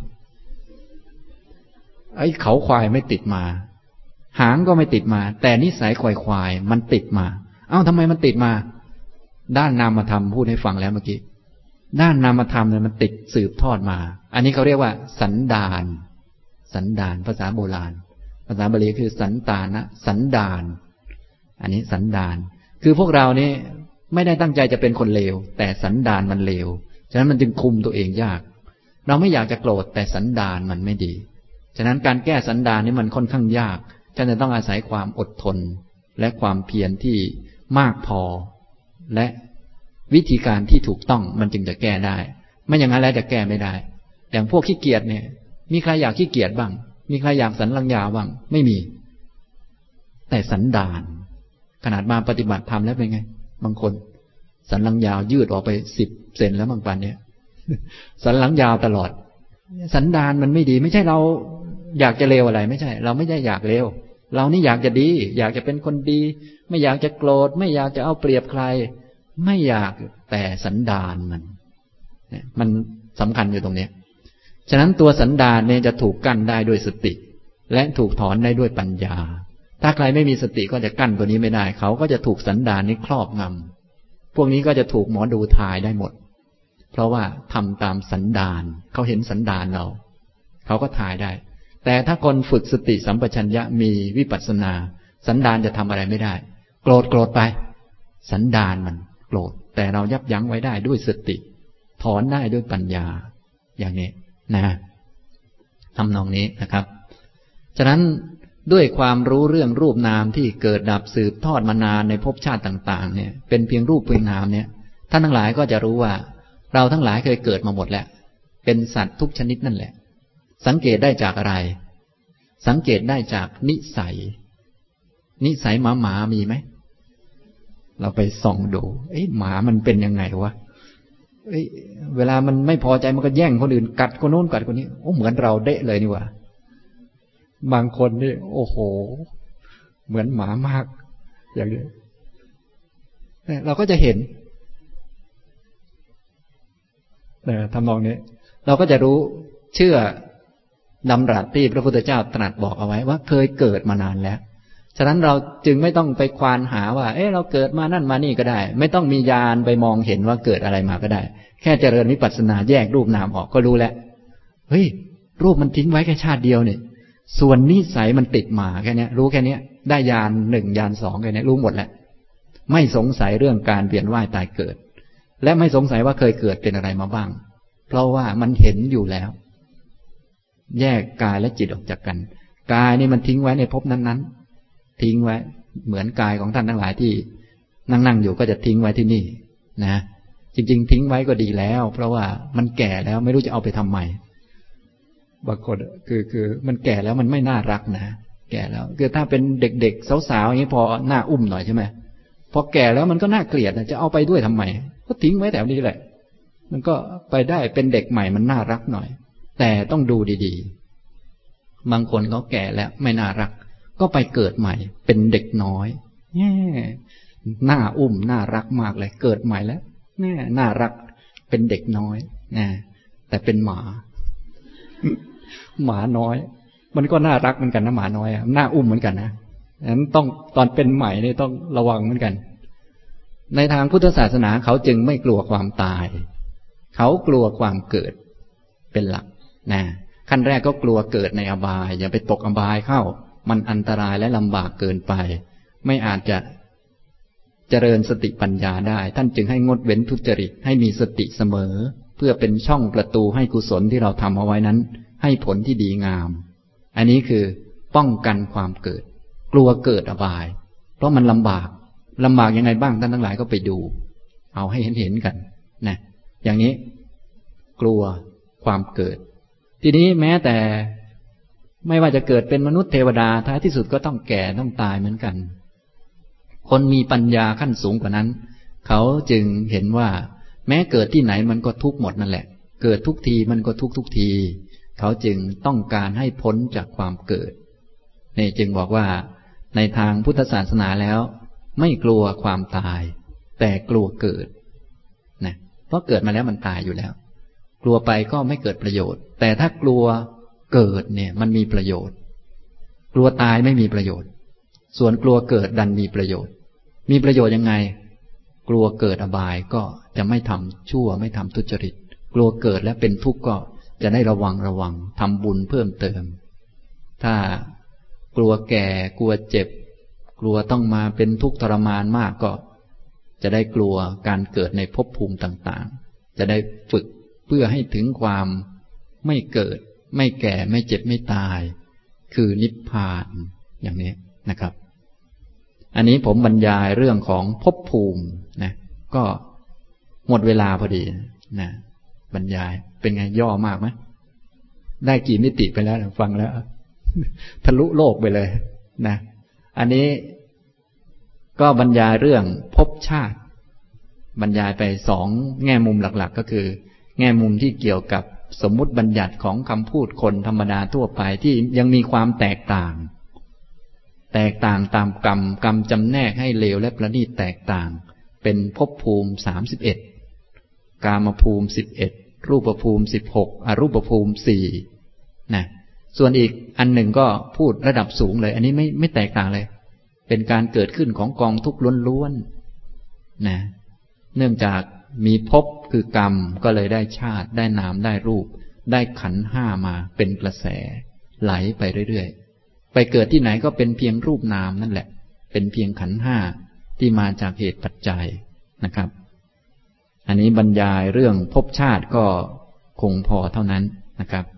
ไอ้เขาควายไม่ติดมาหางก็ไม่ติดมาแต่นิสัยควายควายมันติดมาเอ้าทำไมมันติดมาด้านนามธรรมพูดให้ฟังแล้วเมื่อกี้ด้านนามธรรมเนี่ยมันติดสืบทอดมาอันนี้เขาเรียกว่าสันดานสันดานภาษาโบราณภาษาบาลีคือสันตานะสันดานอันนี้สันดานคือพวกเรานี่ไม่ได้ตั้งใจจะเป็นคนเลวแต่สันดานมันเลวฉะนั้นมันจึงคุมตัวเองยากเราไม่อยากจะโกรธแต่สันดานมันไม่ดีฉะนั้นการแก้สันดานนี่มันค่อนข้างยากฉะนั้นต้องอาศัยความอดทนและความเพียรที่มากพอและวิธีการที่ถูกต้องมันจึงจะแก้ได้ไม่อย่างนั้นแล้วจะแก้ไม่ได้อย่างพวกขี้เกียจเนี่ยมีใครอยากขี้เกียจบ้างมีใครอยากสันหลังยาวบ้างไม่มีแต่สันดานขนาดมาปฏิบัติธรรมแล้วเป็นไงบางคนสันหลังยาวยืดออกไปสิบเซนแล้วบางปันเนี่ยสันหลังยาวตลอดสันดานมันไม่ดีไม่ใช่เราอยากจะเลวอะไรไม่ใช่เราไม่ได้อยากเลวเรานี่อยากจะดีอยากจะเป็นคนดีไม่อยากจะโกรธไม่อยากจะเอาเปรียบใครไม่อยากแต่สันดานมันมันสำคัญอยู่ตรงนี้ฉะนั้นตัวสันดานเนี่ยจะถูกกั้นได้ด้วยสติและถูกถอนได้ด้วยปัญญาถ้าใครไม่มีสติก็จะกั้นตัวนี้ไม่ได้เขาก็จะถูกสันดานนี้ครอบงำพวกนี้ก็จะถูกหมอดูทายได้หมดเพราะว่าทำตามสันดานเขาเห็นสันดานเราเขาก็ทายได้แต่ถ้าคนฝึกสติสัมปชัญญะมีวิปัสสนาสันดานจะทำอะไรไม่ได้โกรธโกรธไปสันดานมันโกรธแต่เรายับยั้งไว้ได้ด้วยสติถอนได้ด้วยปัญญาอย่างนี้นะทำนองนี้นะครับฉะนั้นด้วยความรู้เรื่องรูปนามที่เกิดดับสืบทอดมานานในภพชาติต่างๆเนี่ยเป็นเพียงรูปเพียงนามเนี่ยท่านทั้งหลายก็จะรู้ว่าเราทั้งหลายเคยเกิดมาหมดแล้วเป็นสัตว์ทุกชนิดนั่นแหละสังเกตได้จากอะไรสังเกตได้จากนิสัยนิสัยหมาหมามีไหมเราไปส่องดูเอ้ยหมามันเป็นยังไงวะเอ้ยเวลามันไม่พอใจมันก็แย่งคนอื่นกัดคนโน้นกัดคนนี้โอ้เหมือนเราเดะเลยนี่วะบางคนนี่โอ้โหเหมือนหมามากอย่างนี้เราก็จะเห็นเนี่ยทำนองนี้เราก็จะรู้เชื่อดำรัสที่พระพุทธเจ้าตรัสบอกเอาไว้ว่าเคยเกิดมานานแล้วฉะนั้นเราจึงไม่ต้องไปควานหาว่าเอ๊ะเราเกิดมานั่นมานี่ก็ได้ไม่ต้องมีญาณไปมองเห็นว่าเกิดอะไรมาก็ได้แค่เจริญวิปัสสนาแยกรูปนามออกก็รู้แล้วเฮ้ยรูปมันทิ้งไว้แค่ชาติเดียวเนี่ยส่วนนิสัยมันติดมาแค่นี้รู้แค่นี้ได้ญาณหนึ่งญาณสองแค่นี้รู้หมดแล้วไม่สงสัยเรื่องการเวียนว่ายตายเกิดและไม่สงสัยว่าเคยเกิดเป็นอะไรมาบ้างเพราะว่ามันเห็นอยู่แล้วแยกกายและจิตออกจากกันกายนี่มันทิ้งไว้ในภพนั้นๆทิ้งไว้เหมือนกายของท่านทั้งหลายที่นั่งๆอยู่ก็จะทิ้งไว้ที่นี่นะจริงๆทิ้งไว้ก็ดีแล้วเพราะว่ามันแก่แล้วไม่รู้จะเอาไปทำใหม่บางคนคือคือมันแก่แล้วมันไม่น่ารักนะแก่แล้วคือถ้าเป็นเด็กๆสาวๆอย่างนี้พอหน้าอุ้มหน่อยใช่ไหมพอแก่แล้วมันก็น่าเกลียดจะเอาไปด้วยทำไมก็ทิ้งไว้แถวนี้แหละมันก็ไปได้เป็นเด็กใหม่มันน่ารักหน่อยแต่ต้องดูดีๆบางคนเขาแก่แล้วไม่น่ารักก็ไปเกิดใหม่เป็นเด็กน้อยแง่น่าอุ้มน่ารักมากเลยเกิดใหม่แล้วแง่น่ารักเป็นเด็กน้อยนะแต่เป็นหมาหมาน้อยมันก็น่ารักเหมือนกันนะหมาน้อยน่าอุ้มเหมือนกันนะฉะนั้นต้องตอนเป็นใหม่นี่ต้องระวังเหมือนกันในทางพุทธศาสนาเขาจึงไม่กลัวความตายเขากลัวความเกิดเป็นหลักนะขั้นแรกก็กลัวเกิดในอบายอย่าไปตกอบายเข้ามันอันตรายและลำบากเกินไปไม่อาจจะเจริญสติปัญญาได้ท่านจึงให้งดเว้นทุจริตให้มีสติเสมอเพื่อเป็นช่องประตูให้กุศลที่เราทำเอาไว้นั้นให้ผลที่ดีงามอันนี้คือป้องกันความเกิดกลัวเกิดอบายเพราะมันลำบากลำบากยังไงบ้างท่านทั้งหลายก็ไปดูเอาให้เห็นเห็นกันนะอย่างนี้กลัวความเกิดทีนี้แม้แต่ไม่ว่าจะเกิดเป็นมนุษย์เทวดาท้ายที่สุดก็ต้องแก่ต้องตายเหมือนกันคนมีปัญญาขั้นสูงกว่านั้นเขาจึงเห็นว่าแม้เกิดที่ไหนมันก็ทุกข์หมดนั่นแหละเกิดทุกทีมันก็ทุกทุกทีเขาจึงต้องการให้พ้นจากความเกิดนี่จึงบอกว่าในทางพุทธศาสนาแล้วไม่กลัวความตายแต่กลัวเกิดนะเพราะเกิดมาแล้วมันตายอยู่แล้วกลัวไปก็ไม่เกิดประโยชน์แต่ถ้ากลัวเกิดเนี่ยมันมีประโยชน์กลัวตายไม่มีประโยชน์ส่วนกลัวเกิดดันมีประโยชน์มีประโยชน์ยังไงกลัวเกิดอบายก็จะไม่ทำชั่วไม่ทำทุจริตกลัวเกิดและเป็นทุกข์ก็จะได้ระวังระวังทำบุญเพิ่มเติมถ้ากลัวแก่กลัวเจ็บกลัวต้องมาเป็นทุกข์ทรมานมากก็จะได้กลัวการเกิดในภพภูมิต่างๆจะได้ฝึกเพื่อให้ถึงความไม่เกิดไม่แก่ไม่เจ็บไม่ตายคือนิพพานอย่างนี้นะครับอันนี้ผมบรรยายเรื่องของภพภูมินะก็หมดเวลาพอดีนะบรรยายเป็นไงย่อมากไหมได้กี่มิติไปแล้วฟังแล้วทะลุโลกไปเลยนะอันนี้ก็บรรยายเรื่องภพชาติบรรยายไปสองแง่มุมหลักๆก็คือแง่มุมที่เกี่ยวกับสมมุติบัญญัติของคำพูดคนธรรมดาทั่วไปที่ยังมีความแตกต่างแตกต่างตามกรรมกรรมจำแนกให้เลวและประณีตแตกต่างเป็นภพภูมิสามสิบเอ็ดกามภูมิสิบเอ็ดรูปภูมิสิบหกอรูปภูมิสี่นะส่วนอีกอันหนึ่งก็พูดระดับสูงเลยอันนี้ไม่ไม่แตกต่างเลยเป็นการเกิดขึ้นของกองทุกข์ล้วนๆนะเนื่องจากมีภพคือกรรมก็เลยได้ชาติได้นามได้รูปได้ขันธ์ห้ามาเป็นกระแสไหลไปเรื่อยๆไปเกิดที่ไหนก็เป็นเพียงรูปนามนั่นแหละเป็นเพียงขันธ์ห้าที่มาจากเหตุปัจจัยนะครับอันนี้บรรยายเรื่องภพชาติก็คงพอเท่านั้นนะครับ